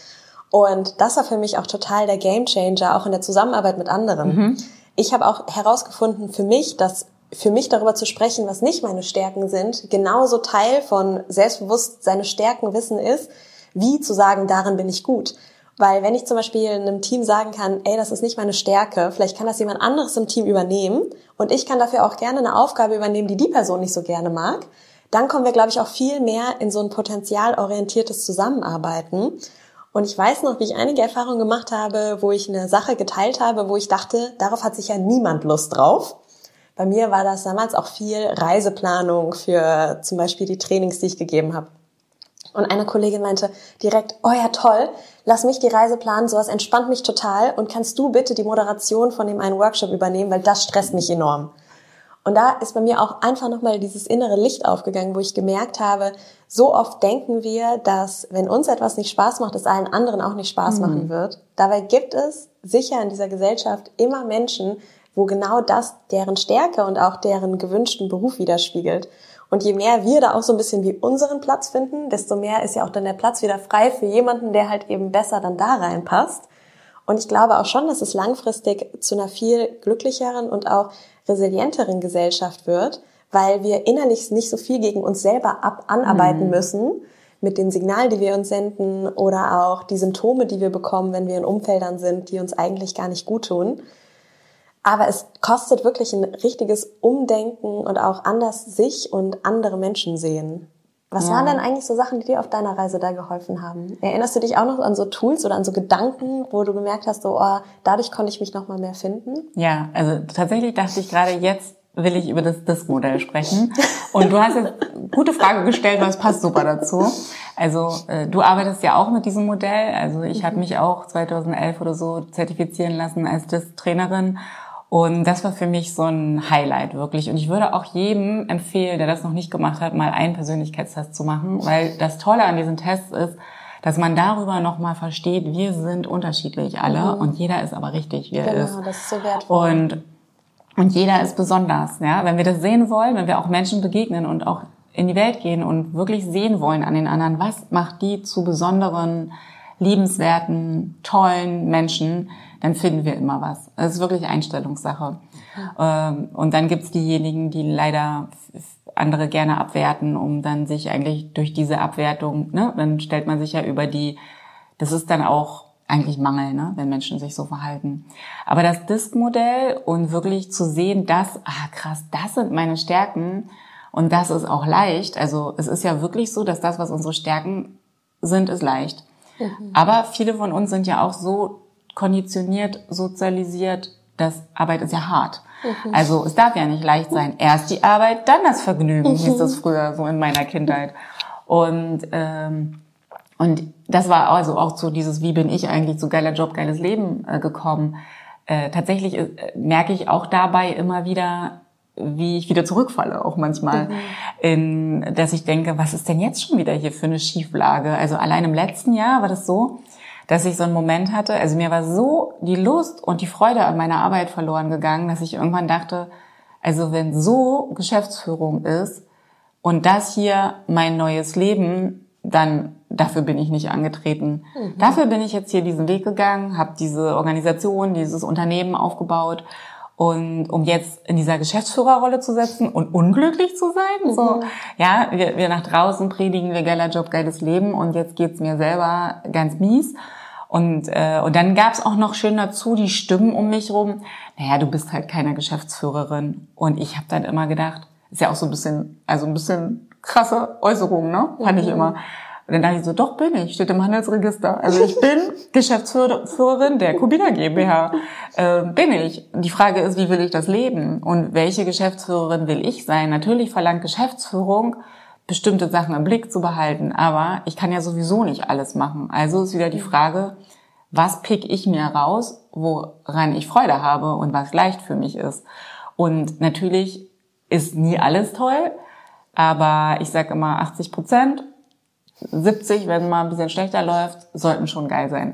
C: Und das war für mich auch total der Gamechanger, auch in der Zusammenarbeit mit anderen. Mhm. Ich habe auch herausgefunden für mich, dass für mich darüber zu sprechen, was nicht meine Stärken sind, genauso Teil von selbstbewusst seine Stärken wissen ist, wie zu sagen, darin bin ich gut. Weil wenn ich zum Beispiel einem Team sagen kann, ey, das ist nicht meine Stärke, vielleicht kann das jemand anderes im Team übernehmen und ich kann dafür auch gerne eine Aufgabe übernehmen, die die Person nicht so gerne mag, dann kommen wir, glaube ich, auch viel mehr in so ein potenzialorientiertes Zusammenarbeiten. Und ich weiß noch, wie ich einige Erfahrungen gemacht habe, wo ich eine Sache geteilt habe, wo ich dachte, darauf hat sicher niemand Lust drauf. Bei mir war das damals auch viel Reiseplanung für zum Beispiel die Trainings, die ich gegeben habe. Und eine Kollegin meinte direkt, oh ja, toll, lass mich die Reise planen, sowas entspannt mich total und kannst du bitte die Moderation von dem einen Workshop übernehmen, weil das stresst mich enorm. Und da ist bei mir auch einfach nochmal dieses innere Licht aufgegangen, wo ich gemerkt habe, so oft denken wir, dass wenn uns etwas nicht Spaß macht, es allen anderen auch nicht Spaß mhm. machen wird. Dabei gibt es sicher in dieser Gesellschaft immer Menschen, wo genau das deren Stärke und auch deren gewünschten Beruf widerspiegelt. Und je mehr wir da auch so ein bisschen wie unseren Platz finden, desto mehr ist ja auch dann der Platz wieder frei für jemanden, der halt eben besser dann da reinpasst. Und ich glaube auch schon, dass es langfristig zu einer viel glücklicheren und auch resilienteren Gesellschaft wird, weil wir innerlich nicht so viel gegen uns selber ab anarbeiten mhm. müssen mit den Signalen, die wir uns senden oder auch die Symptome, die wir bekommen, wenn wir in Umfeldern sind, die uns eigentlich gar nicht gut tun. Aber es kostet wirklich ein richtiges Umdenken und auch anders sich und andere Menschen sehen. Was ja. waren denn eigentlich so Sachen, die dir auf deiner Reise da geholfen haben? Erinnerst du dich auch noch an so Tools oder an so Gedanken, wo du gemerkt hast, so, oh, dadurch konnte ich mich noch mal mehr finden?
D: Ja, also tatsächlich dachte ich gerade, jetzt will ich über das Disk-Modell sprechen. Und du hast jetzt eine gute Frage gestellt, weil es passt super dazu. Also äh, du arbeitest ja auch mit diesem Modell. Also ich mhm. habe mich auch zweitausendelf oder so zertifizieren lassen als Disk-Trainerin. Und das war für mich so ein Highlight wirklich. Und ich würde auch jedem empfehlen, der das noch nicht gemacht hat, mal einen Persönlichkeitstest zu machen. Weil das Tolle an diesen Tests ist, dass man darüber nochmal versteht, wir sind unterschiedlich alle mhm. und jeder ist aber richtig, wie er
C: genau,
D: ist.
C: Genau, das ist so wertvoll.
D: Und, und jeder ist besonders. Ja, wenn wir das sehen wollen, wenn wir auch Menschen begegnen und auch in die Welt gehen und wirklich sehen wollen an den anderen, was macht die zu besonderen, liebenswerten, tollen Menschen, dann finden wir immer was. Das ist wirklich Einstellungssache. Ja. Und dann gibt's diejenigen, die leider andere gerne abwerten, um dann sich eigentlich durch diese Abwertung, ne, dann stellt man sich ja über die, das ist dann auch eigentlich Mangel, ne, wenn Menschen sich so verhalten. Aber das Disk-Modell und wirklich zu sehen, dass, ah krass, das sind meine Stärken und das ist auch leicht. Also es ist ja wirklich so, dass das, was unsere Stärken sind, ist leicht. Mhm. Aber viele von uns sind ja auch so konditioniert, sozialisiert, das Arbeit ist ja hart. Mhm. Also es darf ja nicht leicht sein. Erst die Arbeit, dann das Vergnügen, mhm. hieß das früher so in meiner Kindheit. Und ähm, und das war also auch so dieses, wie bin ich eigentlich zu geiler Job, geiles Leben äh, gekommen. Äh, tatsächlich äh, merke ich auch dabei immer wieder, wie ich wieder zurückfalle, auch manchmal, mhm. in, dass ich denke, was ist denn jetzt schon wieder hier für eine Schieflage? Also allein im letzten Jahr war das so, dass ich so einen Moment hatte, also mir war so die Lust und die Freude an meiner Arbeit verloren gegangen, dass ich irgendwann dachte, also wenn so Geschäftsführung ist und das hier mein neues Leben, dann dafür bin ich nicht angetreten. Mhm. Dafür bin ich jetzt hier diesen Weg gegangen, habe diese Organisation, dieses Unternehmen aufgebaut und um jetzt in dieser Geschäftsführerrolle zu setzen und unglücklich zu sein, mhm. so, ja, wir, wir nach draußen predigen wir geiler Job, geiles Leben und jetzt geht's mir selber ganz mies. Und äh, und dann gab's auch noch schön dazu die Stimmen um mich rum. Naja, du bist halt keine Geschäftsführerin. Und ich habe dann immer gedacht, ist ja auch so ein bisschen, also ein bisschen krasse Äußerung, ne? Fand mhm. ich immer. Und dann dachte ich so, doch bin ich, steht im Handelsregister. Also ich bin Geschäftsführerin der Kubina GmbH. Äh, bin ich. Die Frage ist, wie will ich das leben? Und welche Geschäftsführerin will ich sein? Natürlich verlangt Geschäftsführung, bestimmte Sachen im Blick zu behalten, aber ich kann ja sowieso nicht alles machen. Also ist wieder die Frage, was pick ich mir raus, woran ich Freude habe und was leicht für mich ist. Und natürlich ist nie alles toll, aber ich sage immer achtzig Prozent, siebzig, wenn mal ein bisschen schlechter läuft, sollten schon geil sein.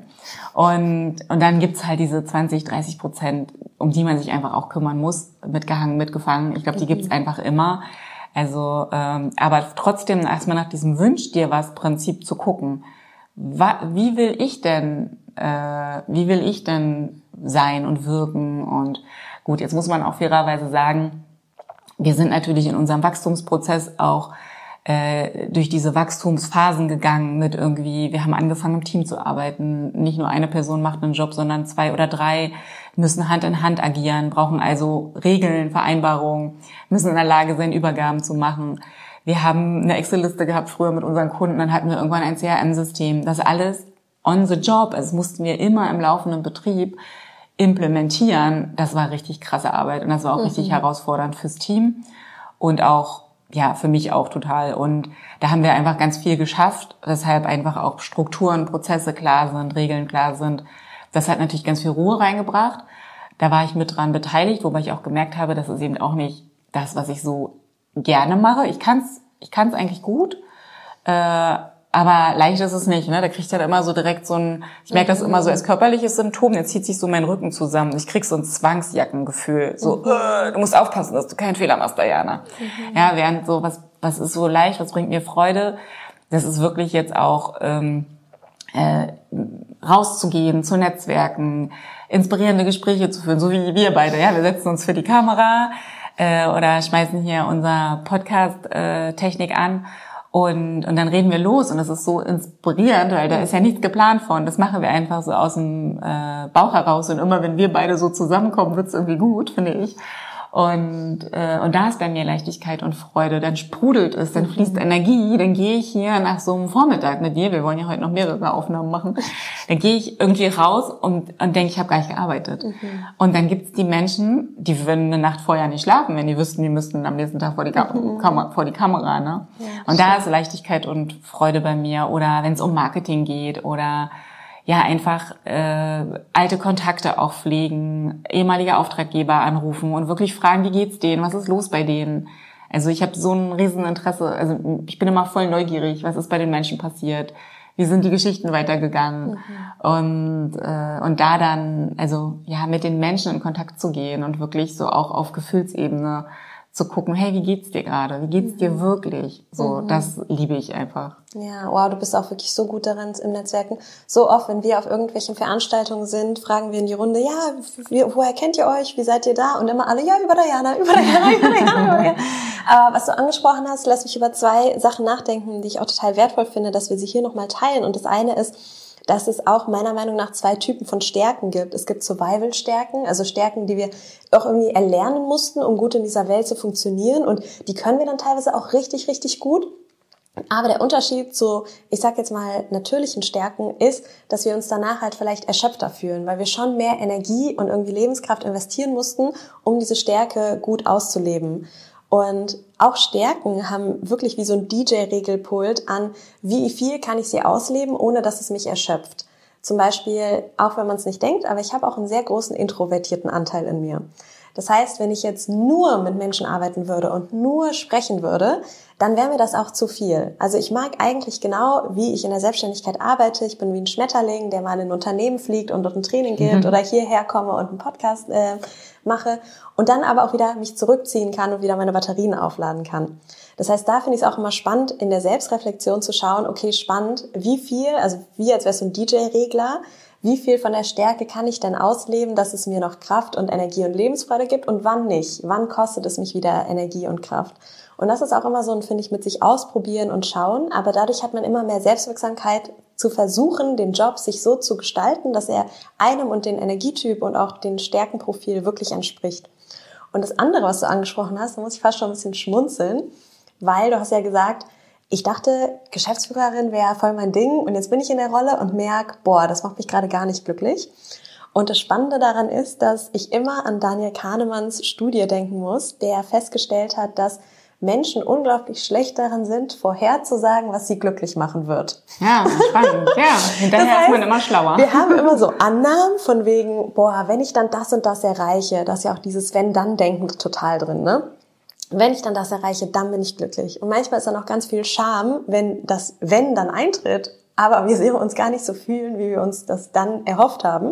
D: Und und dann gibt's halt diese zwanzig, dreißig Prozent, um die man sich einfach auch kümmern muss, mitgehangen, mitgefangen. Ich glaube, die gibt's einfach immer. Also, ähm, aber trotzdem erstmal nach diesem Wünsch dir was Prinzip zu gucken. wie will ich denn, äh, wie will ich denn sein und wirken? Und gut, jetzt muss man auch fairerweise sagen, wir sind natürlich in unserem Wachstumsprozess auch äh, durch diese Wachstumsphasen gegangen mit irgendwie, wir haben angefangen im Team zu arbeiten. Nicht nur eine Person macht einen Job, sondern zwei oder drei müssen Hand in Hand agieren, brauchen also Regeln, Vereinbarungen, müssen in der Lage sein, Übergaben zu machen. Wir haben eine Excel-Liste gehabt früher mit unseren Kunden, dann hatten wir irgendwann ein C R M-System. Das alles on the job, also das mussten wir immer im laufenden Betrieb implementieren. Das war richtig krasse Arbeit und das war auch mhm. richtig herausfordernd fürs Team und auch, ja, für mich auch total. Und da haben wir einfach ganz viel geschafft, weshalb einfach auch Strukturen, Prozesse klar sind, Regeln klar sind. Das hat natürlich ganz viel Ruhe reingebracht. Da war ich mit dran beteiligt, wobei ich auch gemerkt habe, das ist eben auch nicht das, was ich so gerne mache. Ich kann's, ich kann's eigentlich gut, äh, aber leicht ist es nicht, ne? Da kriegt er immer so direkt so ein, ich merke das immer so als körperliches Symptom, jetzt zieht sich so mein Rücken zusammen. Ich krieg so ein Zwangsjackengefühl, so, mhm. äh, du musst aufpassen, dass du keinen Fehler machst, Diana. Mhm. Ja, während so, was, was ist so leicht, was bringt mir Freude? Das ist wirklich jetzt auch, ähm, äh, rauszugehen, zu Netzwerken, inspirierende Gespräche zu führen, so wie wir beide, ja, wir setzen uns für die Kamera, äh, oder schmeißen hier unser Podcast-Technik äh, an. Und, und dann reden wir los und das ist so inspirierend, weil da ist ja nichts geplant von. Das machen wir einfach so aus dem äh, Bauch heraus und immer wenn wir beide so zusammenkommen, wird's irgendwie gut, finde ich. Und äh, und da ist bei mir Leichtigkeit und Freude. Dann sprudelt es, dann fließt Energie. Dann gehe ich hier nach so einem Vormittag mit dir, wir wollen ja heute noch mehrere Aufnahmen machen, dann gehe ich irgendwie raus und, und denke, ich habe gar nicht gearbeitet. Mhm. Und dann gibt's die Menschen, die würden eine Nacht vorher nicht schlafen, wenn die wüssten, die müssten am nächsten Tag vor die, Kam- mhm. Kam- vor die Kamera. Ne? Ja, und da ist Leichtigkeit und Freude bei mir. Oder wenn es um Marketing geht oder ja, einfach äh, alte Kontakte auch pflegen, ehemalige Auftraggeber anrufen und wirklich fragen, wie geht's denen, was ist los bei denen? Also ich habe so ein Rieseninteresse, also ich bin immer voll neugierig, was ist bei den Menschen passiert, wie sind die Geschichten weitergegangen mhm. und äh, und da dann, also ja, mit den Menschen in Kontakt zu gehen und wirklich so auch auf Gefühlsebene zu gucken, hey, wie geht's dir gerade? Wie geht's dir wirklich? So, mhm. das liebe ich einfach.
C: Ja, wow, du bist auch wirklich so gut daran im Netzwerken. So oft, wenn wir auf irgendwelchen Veranstaltungen sind, fragen wir in die Runde, ja, wie, woher kennt ihr euch? Wie seid ihr da? Und immer alle, ja, über Diana, über Diana, über Diana. Über Aber was du angesprochen hast, lässt mich über zwei Sachen nachdenken, die ich auch total wertvoll finde, dass wir sie hier nochmal teilen. Und das eine ist, dass es auch meiner Meinung nach zwei Typen von Stärken gibt. Es gibt Survival-Stärken, also Stärken, die wir auch irgendwie erlernen mussten, um gut in dieser Welt zu funktionieren. Und die können wir dann teilweise auch richtig, richtig gut. Aber der Unterschied zu, ich sag jetzt mal, natürlichen Stärken ist, dass wir uns danach halt vielleicht erschöpfter fühlen, weil wir schon mehr Energie und irgendwie Lebenskraft investieren mussten, um diese Stärke gut auszuleben. Und auch Stärken haben wirklich wie so ein D J-Regelpult an, wie viel kann ich sie ausleben, ohne dass es mich erschöpft. Zum Beispiel, auch wenn man es nicht denkt, aber ich habe auch einen sehr großen introvertierten Anteil in mir. Das heißt, wenn ich jetzt nur mit Menschen arbeiten würde und nur sprechen würde, dann wäre mir das auch zu viel. Also ich mag eigentlich genau, wie ich in der Selbstständigkeit arbeite. Ich bin wie ein Schmetterling, der mal in ein Unternehmen fliegt und dort ein Training gibt mhm. oder hierher komme und einen Podcast äh, mache und dann aber auch wieder mich zurückziehen kann und wieder meine Batterien aufladen kann. Das heißt, da finde ich es auch immer spannend, in der Selbstreflexion zu schauen, okay, spannend, wie viel, also wie als wäre es so ein D J-Regler, wie viel von der Stärke kann ich denn ausleben, dass es mir noch Kraft und Energie und Lebensfreude gibt und wann nicht? Wann kostet es mich wieder Energie und Kraft? Und das ist auch immer so ein, finde ich, mit sich ausprobieren und schauen, aber dadurch hat man immer mehr Selbstwirksamkeit zu versuchen, den Job sich so zu gestalten, dass er einem und den Energietyp und auch den Stärkenprofil wirklich entspricht. Und das andere, was du angesprochen hast, da muss ich fast schon ein bisschen schmunzeln, weil du hast ja gesagt, ich dachte, Geschäftsführerin wäre voll mein Ding und jetzt bin ich in der Rolle und merke, boah, das macht mich gerade gar nicht glücklich. Und das Spannende daran ist, dass ich immer an Daniel Kahnemanns Studie denken muss, der festgestellt hat, dass Menschen unglaublich schlecht daran sind, vorherzusagen, was sie glücklich machen wird.
D: Ja, spannend. Ja, hinterher das heißt, ist man immer schlauer.
C: Wir haben immer so Annahmen von wegen, boah, wenn ich dann das und das erreiche, da ist ja auch dieses Wenn-Dann-Denken total drin, ne? Wenn ich dann das erreiche, dann bin ich glücklich. Und manchmal ist dann auch ganz viel Scham, wenn das Wenn dann eintritt, aber wir uns gar nicht so fühlen, wie wir uns das dann erhofft haben.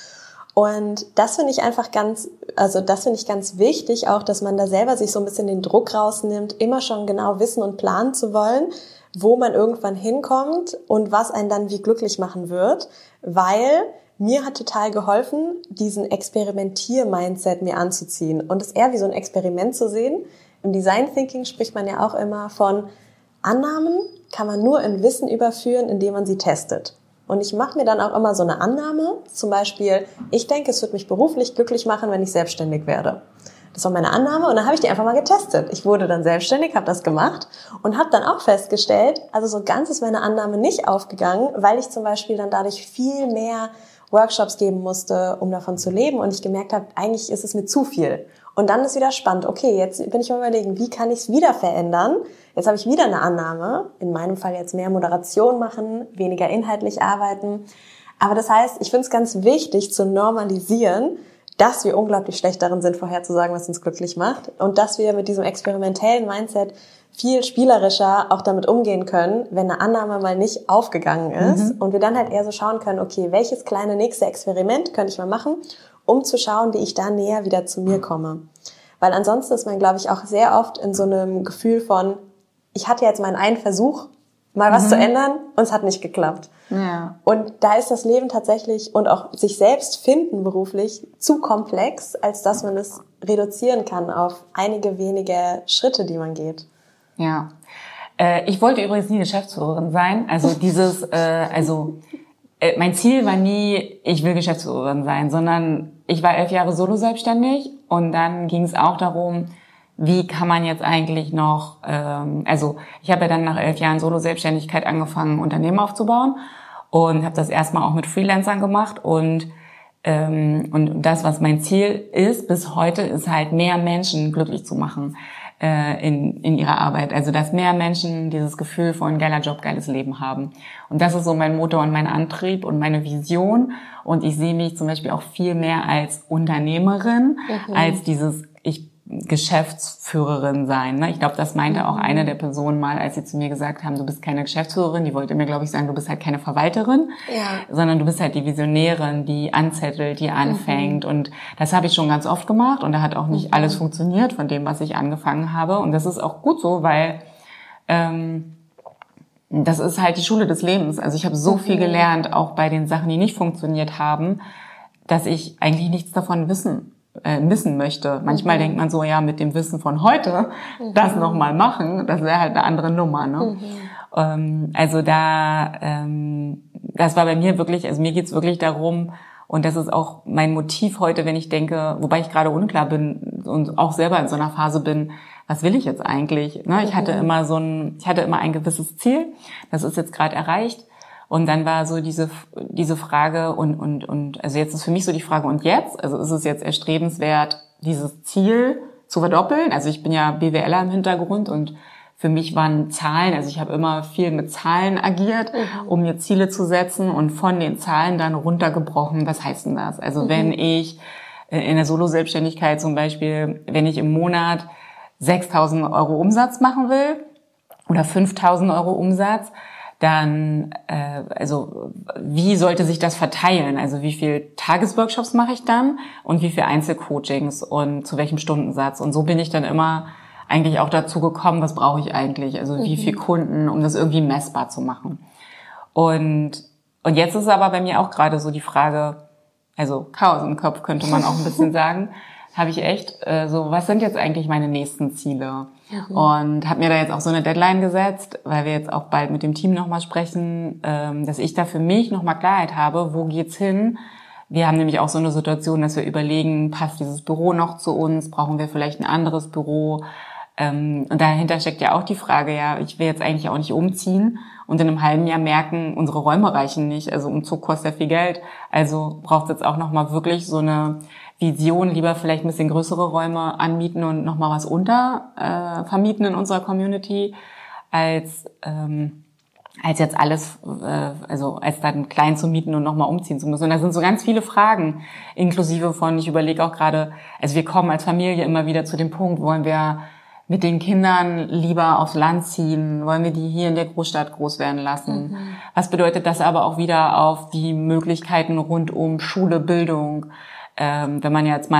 C: Und das finde ich einfach ganz, also das finde ich ganz wichtig auch, dass man da selber sich so ein bisschen den Druck rausnimmt, immer schon genau wissen und planen zu wollen, wo man irgendwann hinkommt und was einen dann wie glücklich machen wird, weil mir hat total geholfen, diesen Experimentier-Mindset mir anzuziehen und es eher wie so ein Experiment zu sehen. Im Design Thinking spricht man ja auch immer von Annahmen kann man nur in Wissen überführen, indem man sie testet. Und ich mache mir dann auch immer so eine Annahme, zum Beispiel, ich denke, es wird mich beruflich glücklich machen, wenn ich selbstständig werde. Das war meine Annahme und dann habe ich die einfach mal getestet. Ich wurde dann selbstständig, habe das gemacht und habe dann auch festgestellt, also so ganz ist meine Annahme nicht aufgegangen, weil ich zum Beispiel dann dadurch viel mehr Workshops geben musste, um davon zu leben und ich gemerkt habe, eigentlich ist es mir zu viel. Und dann ist wieder spannend, okay, jetzt bin ich mal überlegen, wie kann ich es wieder verändern? Jetzt habe ich wieder eine Annahme, in meinem Fall jetzt mehr Moderation machen, weniger inhaltlich arbeiten. Aber das heißt, ich finde es ganz wichtig zu normalisieren, dass wir unglaublich schlecht darin sind, vorherzusagen, was uns glücklich macht und dass wir mit diesem experimentellen Mindset viel spielerischer auch damit umgehen können, wenn eine Annahme mal nicht aufgegangen ist mhm. und wir dann halt eher so schauen können, okay, welches kleine nächste Experiment könnte ich mal machen, um zu schauen, wie ich da näher wieder zu mir komme. Weil ansonsten ist man, glaube ich, auch sehr oft in so einem Gefühl von, ich hatte jetzt meinen einen Versuch, mal was mhm. zu ändern und es hat nicht geklappt.
D: Ja.
C: Und da ist das Leben tatsächlich und auch sich selbst finden beruflich zu komplex, als dass man es reduzieren kann auf einige wenige Schritte, die man geht.
D: Ja, äh, ich wollte übrigens nie Geschäftsführerin sein. Also dieses, äh, also äh, mein Ziel war nie, ich will Geschäftsführerin sein, sondern ich war elf Jahre solo selbstständig und dann ging es auch darum, wie kann man jetzt eigentlich noch, ähm, also ich habe ja dann nach elf Jahren Solo-Selbstständigkeit angefangen, Unternehmen aufzubauen und habe das erstmal auch mit Freelancern gemacht und ähm, und das, was mein Ziel ist bis heute, ist halt mehr Menschen glücklich zu machen äh, in in ihrer Arbeit. Also dass mehr Menschen dieses Gefühl von geiler Job, geiles Leben haben. Und das ist so mein Motor und mein Antrieb und meine Vision. Und ich sehe mich zum Beispiel auch viel mehr als Unternehmerin, mhm. als dieses ich Geschäftsführerin sein. Ne? Ich glaube, das meinte auch eine der Personen mal, als sie zu mir gesagt haben, du bist keine Geschäftsführerin. Die wollte mir, glaube ich, sagen, du bist halt keine Verwalterin, ja. sondern du bist halt die Visionärin, die anzettelt, die anfängt. Mhm. Und das habe ich schon ganz oft gemacht und da hat auch nicht mhm. alles funktioniert von dem, was ich angefangen habe. Und das ist auch gut so, weil ähm, das ist halt die Schule des Lebens. Also ich habe so mhm. viel gelernt, auch bei den Sachen, die nicht funktioniert haben, dass ich eigentlich nichts davon wissen Äh, missen möchte. Manchmal mhm. denkt man so, ja, mit dem Wissen von heute mhm. das nochmal machen, das wäre halt eine andere Nummer. Ne? Mhm. Ähm, also da, ähm, das war bei mir wirklich, also mir geht's wirklich darum, und das ist auch mein Motiv heute, wenn ich denke, wobei ich gerade unklar bin und auch selber in so einer Phase bin, was will ich jetzt eigentlich? Ne? Ich mhm. hatte immer so ein, ich hatte immer ein gewisses Ziel, das ist jetzt gerade erreicht. Und dann war so diese diese Frage und und und also jetzt ist für mich so die Frage und jetzt, also ist es jetzt erstrebenswert, dieses Ziel zu verdoppeln? Also ich bin ja BWLer im Hintergrund und für mich waren Zahlen, also ich habe immer viel mit Zahlen agiert, mhm. um mir Ziele zu setzen und von den Zahlen dann runtergebrochen. Was heißt denn das? Also mhm. wenn ich in der Solo-Selbstständigkeit zum Beispiel, wenn ich im Monat sechstausend Euro Umsatz machen will oder fünftausend Euro Umsatz, dann, äh, also wie sollte sich das verteilen? Also wie viel Tagesworkshops mache ich dann und wie viel Einzelcoachings und zu welchem Stundensatz? Und so bin ich dann immer eigentlich auch dazu gekommen, was brauche ich eigentlich? Also wie viel Kunden, um das irgendwie messbar zu machen. Und und jetzt ist aber bei mir auch gerade so die Frage, also Chaos im Kopf könnte man auch ein bisschen sagen, habe ich echt äh, so, was sind jetzt eigentlich meine nächsten Ziele? Mhm. Und habe mir da jetzt auch so eine Deadline gesetzt, weil wir jetzt auch bald mit dem Team nochmal sprechen, ähm, dass ich da für mich nochmal Klarheit habe, wo geht's hin? Wir haben nämlich auch so eine Situation, dass wir überlegen, passt dieses Büro noch zu uns? Brauchen wir vielleicht ein anderes Büro? Ähm, und dahinter steckt ja auch die Frage, ja, ich will jetzt eigentlich auch nicht umziehen und in einem halben Jahr merken, unsere Räume reichen nicht, also Umzug kostet ja viel Geld. Also braucht es jetzt auch nochmal wirklich so eine Vision, lieber vielleicht ein bisschen größere Räume anmieten und nochmal was unter äh, vermieten in unserer Community, als ähm, als jetzt alles, äh, also als dann klein zu mieten und nochmal umziehen zu müssen. Und da sind so ganz viele Fragen, inklusive von, ich überlege auch gerade, also wir kommen als Familie immer wieder zu dem Punkt, wollen wir mit den Kindern lieber aufs Land ziehen, wollen wir die hier in der Großstadt groß werden lassen? Mhm. Was bedeutet das aber auch wieder auf die Möglichkeiten rund um Schule, Bildung? Ähm, wenn man jetzt mal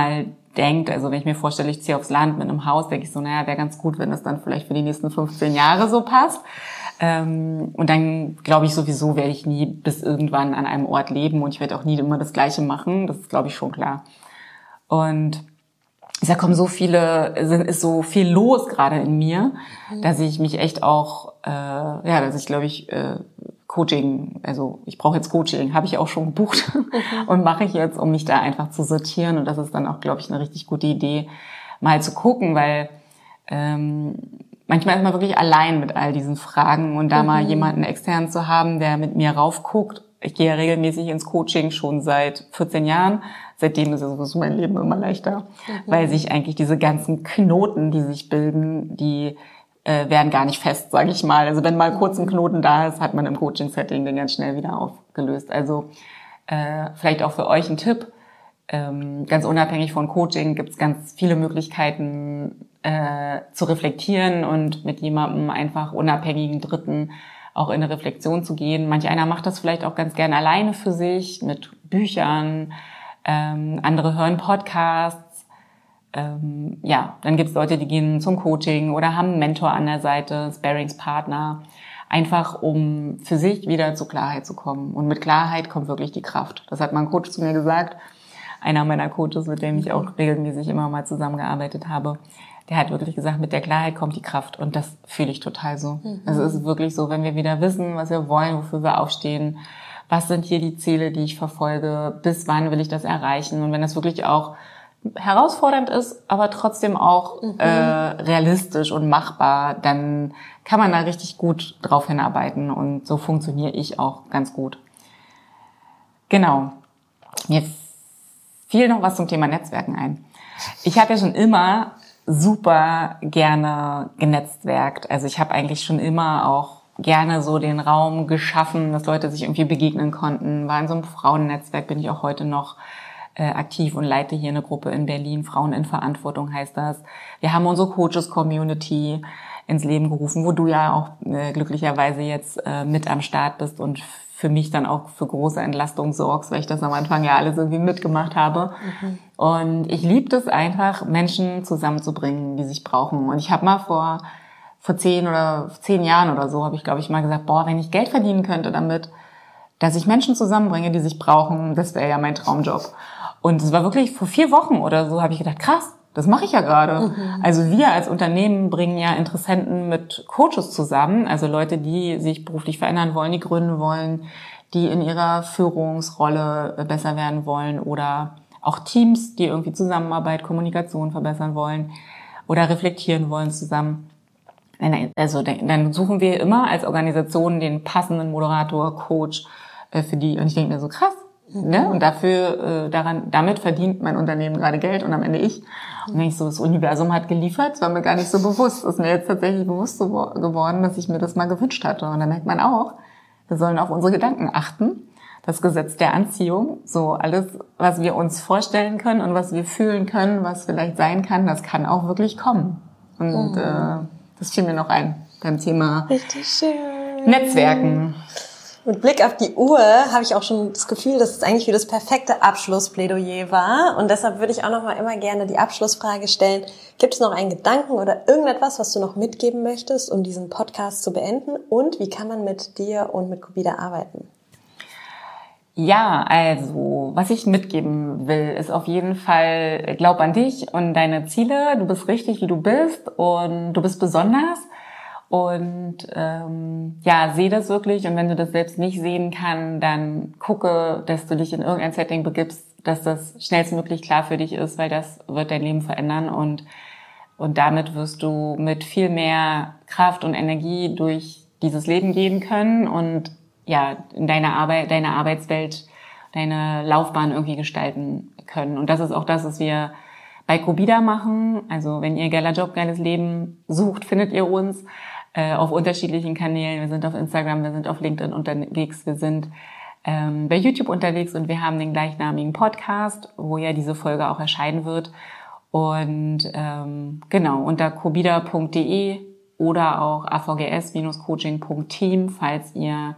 D: denkt. Also wenn ich mir vorstelle, ich ziehe aufs Land mit einem Haus, denke ich so, naja, wäre ganz gut, wenn das dann vielleicht für die nächsten fünfzehn Jahre so passt. Ähm, und dann glaube ich sowieso, werde ich nie bis irgendwann an einem Ort leben und ich werde auch nie immer das Gleiche machen. Das ist, glaube ich, schon klar. Und da kommen so viele, ist so viel los gerade in mir, mhm. dass ich mich echt auch, äh, ja, dass ich glaube ich äh, Coaching, also ich brauche jetzt Coaching, habe ich auch schon gebucht mhm. und mache ich jetzt, um mich da einfach zu sortieren. Und das ist dann auch, glaube ich, eine richtig gute Idee, mal zu gucken, weil ähm, manchmal ist man wirklich allein mit all diesen Fragen und da mhm. mal jemanden extern zu haben, der mit mir raufguckt. Ich gehe ja regelmäßig ins Coaching schon seit vierzehn Jahren. Seitdem ist sowieso mein Leben immer leichter, mhm. weil sich eigentlich diese ganzen Knoten, die sich bilden, die äh, werden gar nicht fest, sage ich mal. Also wenn mal kurz ein Knoten da ist, hat man im Coaching-Setting den ganz schnell wieder aufgelöst. Also äh, vielleicht auch für euch ein Tipp. Ähm, ganz unabhängig von Coaching gibt es ganz viele Möglichkeiten äh, zu reflektieren und mit jemandem einfach unabhängigen Dritten auch in eine Reflexion zu gehen. Manch einer macht das vielleicht auch ganz gerne alleine für sich mit Büchern. Ähm, andere hören Podcasts. Ähm, ja, dann gibt's Leute, die gehen zum Coaching oder haben einen Mentor an der Seite, Sparringspartner, einfach um für sich wieder zur Klarheit zu kommen. Und mit Klarheit kommt wirklich die Kraft. Das hat mein Coach zu mir gesagt. Einer meiner Coaches, mit dem ich auch regelmäßig immer mal zusammengearbeitet habe, der hat wirklich gesagt, mit der Klarheit kommt die Kraft. Und das fühle ich total so. Mhm. Also es ist wirklich so, wenn wir wieder wissen, was wir wollen, wofür wir aufstehen, was sind hier die Ziele, die ich verfolge, bis wann will ich das erreichen? Und wenn das wirklich auch herausfordernd ist, aber trotzdem auch mhm. äh, realistisch und machbar, dann kann man da richtig gut drauf hinarbeiten. Und so funktioniere ich auch ganz gut. Genau. Mir fiel noch was zum Thema Netzwerken ein. Ich habe ja schon immer super gerne genetzwerkt. Also ich habe eigentlich schon immer auch gerne so den Raum geschaffen, dass Leute sich irgendwie begegnen konnten. War in so einem Frauennetzwerk, bin ich auch heute noch äh, aktiv und leite hier eine Gruppe in Berlin. Frauen in Verantwortung heißt das. Wir haben unsere Coaches-Community ins Leben gerufen, wo du ja auch äh, glücklicherweise jetzt äh, mit am Start bist und für mich dann auch für große Entlastung sorgst, weil ich das am Anfang ja alles irgendwie mitgemacht habe. Mhm. Und ich liebe es einfach, Menschen zusammenzubringen, die sich brauchen. Und ich habe mal vor vor zehn oder zehn Jahren oder so, habe ich, glaube ich, mal gesagt, boah, wenn ich Geld verdienen könnte damit, dass ich Menschen zusammenbringe, die sich brauchen, das wäre ja mein Traumjob. Und es war wirklich vor vier Wochen oder so, habe ich gedacht, krass, das mache ich ja gerade. Mhm. Also wir als Unternehmen bringen ja Interessenten mit Coaches zusammen, also Leute, die sich beruflich verändern wollen, die gründen wollen, die in ihrer Führungsrolle besser werden wollen oder auch Teams, die irgendwie Zusammenarbeit, Kommunikation verbessern wollen oder reflektieren wollen zusammen. Also dann suchen wir immer als Organisation den passenden Moderator, Coach für die. Und ich denke mir so, krass, ne? Und dafür, daran, damit verdient mein Unternehmen gerade Geld und am Ende ich. Und wenn ich so, das Universum hat geliefert, das war mir gar nicht so bewusst. Das ist mir jetzt tatsächlich bewusst so geworden, dass ich mir das mal gewünscht hatte. Und dann merkt man auch, wir sollen auf unsere Gedanken achten. Das Gesetz der Anziehung, so alles, was wir uns vorstellen können und was wir fühlen können, was vielleicht sein kann, das kann auch wirklich kommen. Und mhm. äh, das fiel mir noch ein beim Thema
C: Richtig schön.
D: Netzwerken.
C: Mit Blick auf die Uhr habe ich auch schon das Gefühl, dass es eigentlich wie das perfekte Abschlussplädoyer war. Und deshalb würde ich auch noch mal immer gerne die Abschlussfrage stellen. Gibt es noch einen Gedanken oder irgendetwas, was du noch mitgeben möchtest, um diesen Podcast zu beenden? Und wie kann man mit dir und mit Copida arbeiten?
D: Ja, also, was ich mitgeben will, ist auf jeden Fall, glaub an dich und deine Ziele. Du bist richtig, wie du bist und du bist besonders. Und ähm, ja, seh das wirklich. Und wenn du das selbst nicht sehen kannst, dann gucke, dass du dich in irgendein Setting begibst, dass das schnellstmöglich klar für dich ist, weil das wird dein Leben verändern. Und und damit wirst du mit viel mehr Kraft und Energie durch dieses Leben gehen können und ja, in deiner Arbeit, deine Arbeitswelt, deine Laufbahn irgendwie gestalten können. Und das ist auch das, was wir bei Copida machen. Also wenn ihr geiler Job, geiles Leben sucht, findet ihr uns äh, auf unterschiedlichen Kanälen. Wir sind auf Instagram, wir sind auf LinkedIn unterwegs, wir sind ähm, bei YouTube unterwegs und wir haben den gleichnamigen Podcast, wo ja diese Folge auch erscheinen wird. Und ähm, genau, unter copida punkt de oder auch a v g s Bindestrich coaching punkt team, falls ihr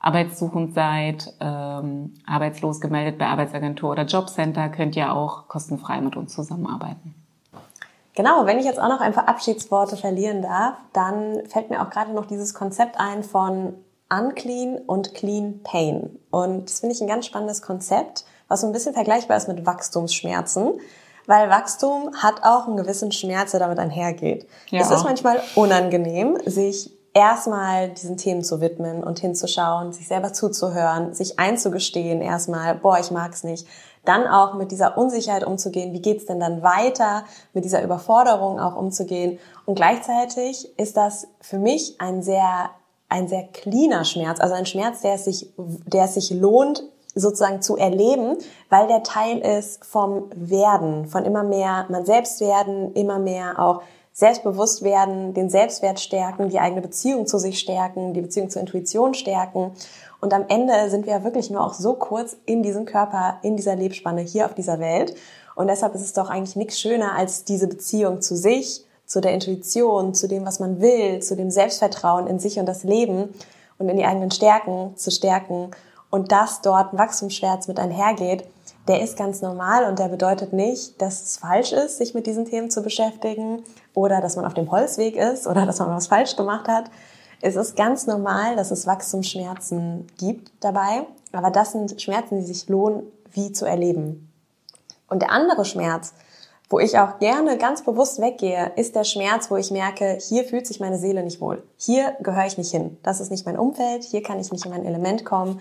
D: arbeitssuchend seid, ähm, arbeitslos gemeldet bei Arbeitsagentur oder Jobcenter, könnt ihr auch kostenfrei mit uns zusammenarbeiten.
C: Genau, wenn ich jetzt auch noch ein paar Abschiedsworte verlieren darf, dann fällt mir auch gerade noch dieses Konzept ein von Unclean und Clean Pain. Und das finde ich ein ganz spannendes Konzept, was so ein bisschen vergleichbar ist mit Wachstumsschmerzen, weil Wachstum hat auch einen gewissen Schmerz, der damit einhergeht. Ja. Es ist manchmal unangenehm, sich erstmal diesen Themen zu widmen und hinzuschauen, sich selber zuzuhören, sich einzugestehen erstmal, boah, ich mag's nicht. Dann auch mit dieser Unsicherheit umzugehen, wie geht's denn dann weiter, mit dieser Überforderung auch umzugehen. Und gleichzeitig ist das für mich ein sehr, ein sehr cleaner Schmerz, also ein Schmerz, der es sich, der es sich lohnt, sozusagen zu erleben, weil der Teil ist vom Werden, von immer mehr man selbst werden, immer mehr auch selbstbewusst werden, den Selbstwert stärken, die eigene Beziehung zu sich stärken, die Beziehung zur Intuition stärken. Und am Ende sind wir ja wirklich nur auch so kurz in diesem Körper, in dieser Lebenspanne hier auf dieser Welt. Und deshalb ist es doch eigentlich nichts schöner als diese Beziehung zu sich, zu der Intuition, zu dem, was man will, zu dem Selbstvertrauen in sich und das Leben und in die eigenen Stärken zu stärken. Und dass dort ein Wachstumsschmerz mit einhergeht, der ist ganz normal und der bedeutet nicht, dass es falsch ist, sich mit diesen Themen zu beschäftigen oder dass man auf dem Holzweg ist oder dass man was falsch gemacht hat. Es ist ganz normal, dass es Wachstumsschmerzen gibt dabei, aber das sind Schmerzen, die sich lohnen, wie zu erleben. Und der andere Schmerz, wo ich auch gerne ganz bewusst weggehe, ist der Schmerz, wo ich merke, hier fühlt sich meine Seele nicht wohl. Hier gehöre ich nicht hin. Das ist nicht mein Umfeld, hier kann ich nicht in mein Element kommen.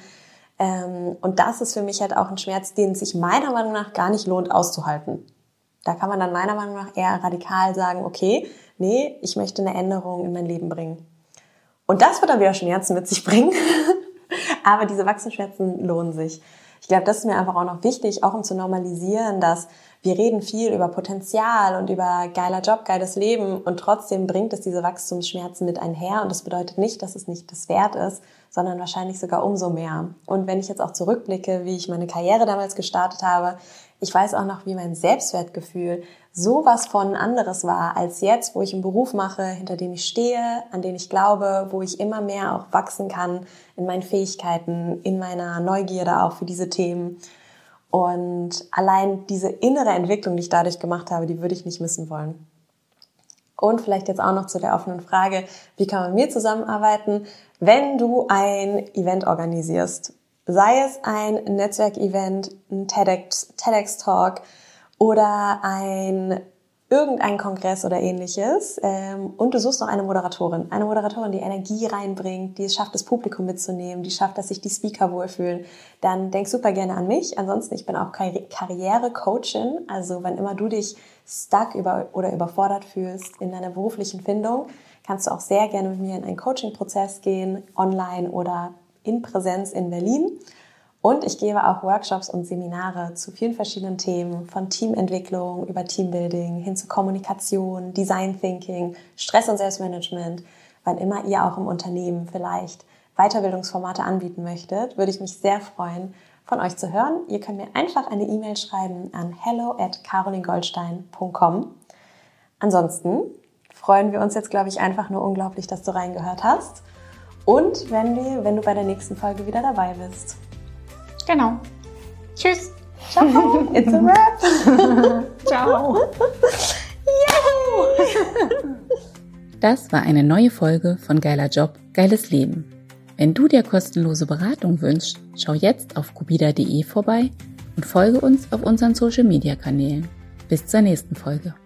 C: Und das ist für mich halt auch ein Schmerz, den es sich meiner Meinung nach gar nicht lohnt auszuhalten. Da kann man dann meiner Meinung nach eher radikal sagen, okay, nee, ich möchte eine Änderung in mein Leben bringen. Und das wird dann wieder Schmerzen mit sich bringen, aber diese Wachstumsschmerzen lohnen sich. Ich glaube, das ist mir einfach auch noch wichtig, auch um zu normalisieren, dass wir reden viel über Potenzial und über geiler Job, geiles Leben und trotzdem bringt es diese Wachstumsschmerzen mit einher und das bedeutet nicht, dass es nicht das wert ist, sondern wahrscheinlich sogar umso mehr. Und wenn ich jetzt auch zurückblicke, wie ich meine Karriere damals gestartet habe, ich weiß auch noch, wie mein Selbstwertgefühl sowas von anderes war als jetzt, wo ich einen Beruf mache, hinter dem ich stehe, an den ich glaube, wo ich immer mehr auch wachsen kann in meinen Fähigkeiten, in meiner Neugierde auch für diese Themen. Und allein diese innere Entwicklung, die ich dadurch gemacht habe, die würde ich nicht missen wollen. Und vielleicht jetzt auch noch zu der offenen Frage, wie kann man mit mir zusammenarbeiten, wenn du ein Event organisierst? Sei es ein Netzwerkevent, ein TEDx, TEDx-Talk oder ein irgendein Kongress oder ähnliches ähm, und du suchst noch eine Moderatorin. Eine Moderatorin, die Energie reinbringt, die es schafft, das Publikum mitzunehmen, die schafft, dass sich die Speaker wohlfühlen, dann denk super gerne an mich. Ansonsten, ich bin auch Karri- Karriere-Coachin, also wenn immer du dich stuck über, oder überfordert fühlst in deiner beruflichen Findung, kannst du auch sehr gerne mit mir in einen Coaching-Prozess gehen, online oder in Präsenz in Berlin. Und ich gebe auch Workshops und Seminare zu vielen verschiedenen Themen, von Teamentwicklung über Teambuilding hin zu Kommunikation, Design Thinking, Stress- und Selbstmanagement. Wann immer ihr auch im Unternehmen vielleicht Weiterbildungsformate anbieten möchtet, würde ich mich sehr freuen, von euch zu hören. Ihr könnt mir einfach eine E-Mail schreiben an hello at carolingoldstein punkt com. Ansonsten freuen wir uns jetzt, glaube ich, einfach nur unglaublich, dass du reingehört hast. Und wenn du, wenn du bei der nächsten Folge wieder dabei bist.
D: Genau. Tschüss.
C: Ciao. It's a wrap.
D: Ciao.
B: Das war eine neue Folge von Geiler Job, geiles Leben. Wenn du dir kostenlose Beratung wünschst, schau jetzt auf kubida punkt de vorbei und folge uns auf unseren Social-Media-Kanälen. Bis zur nächsten Folge.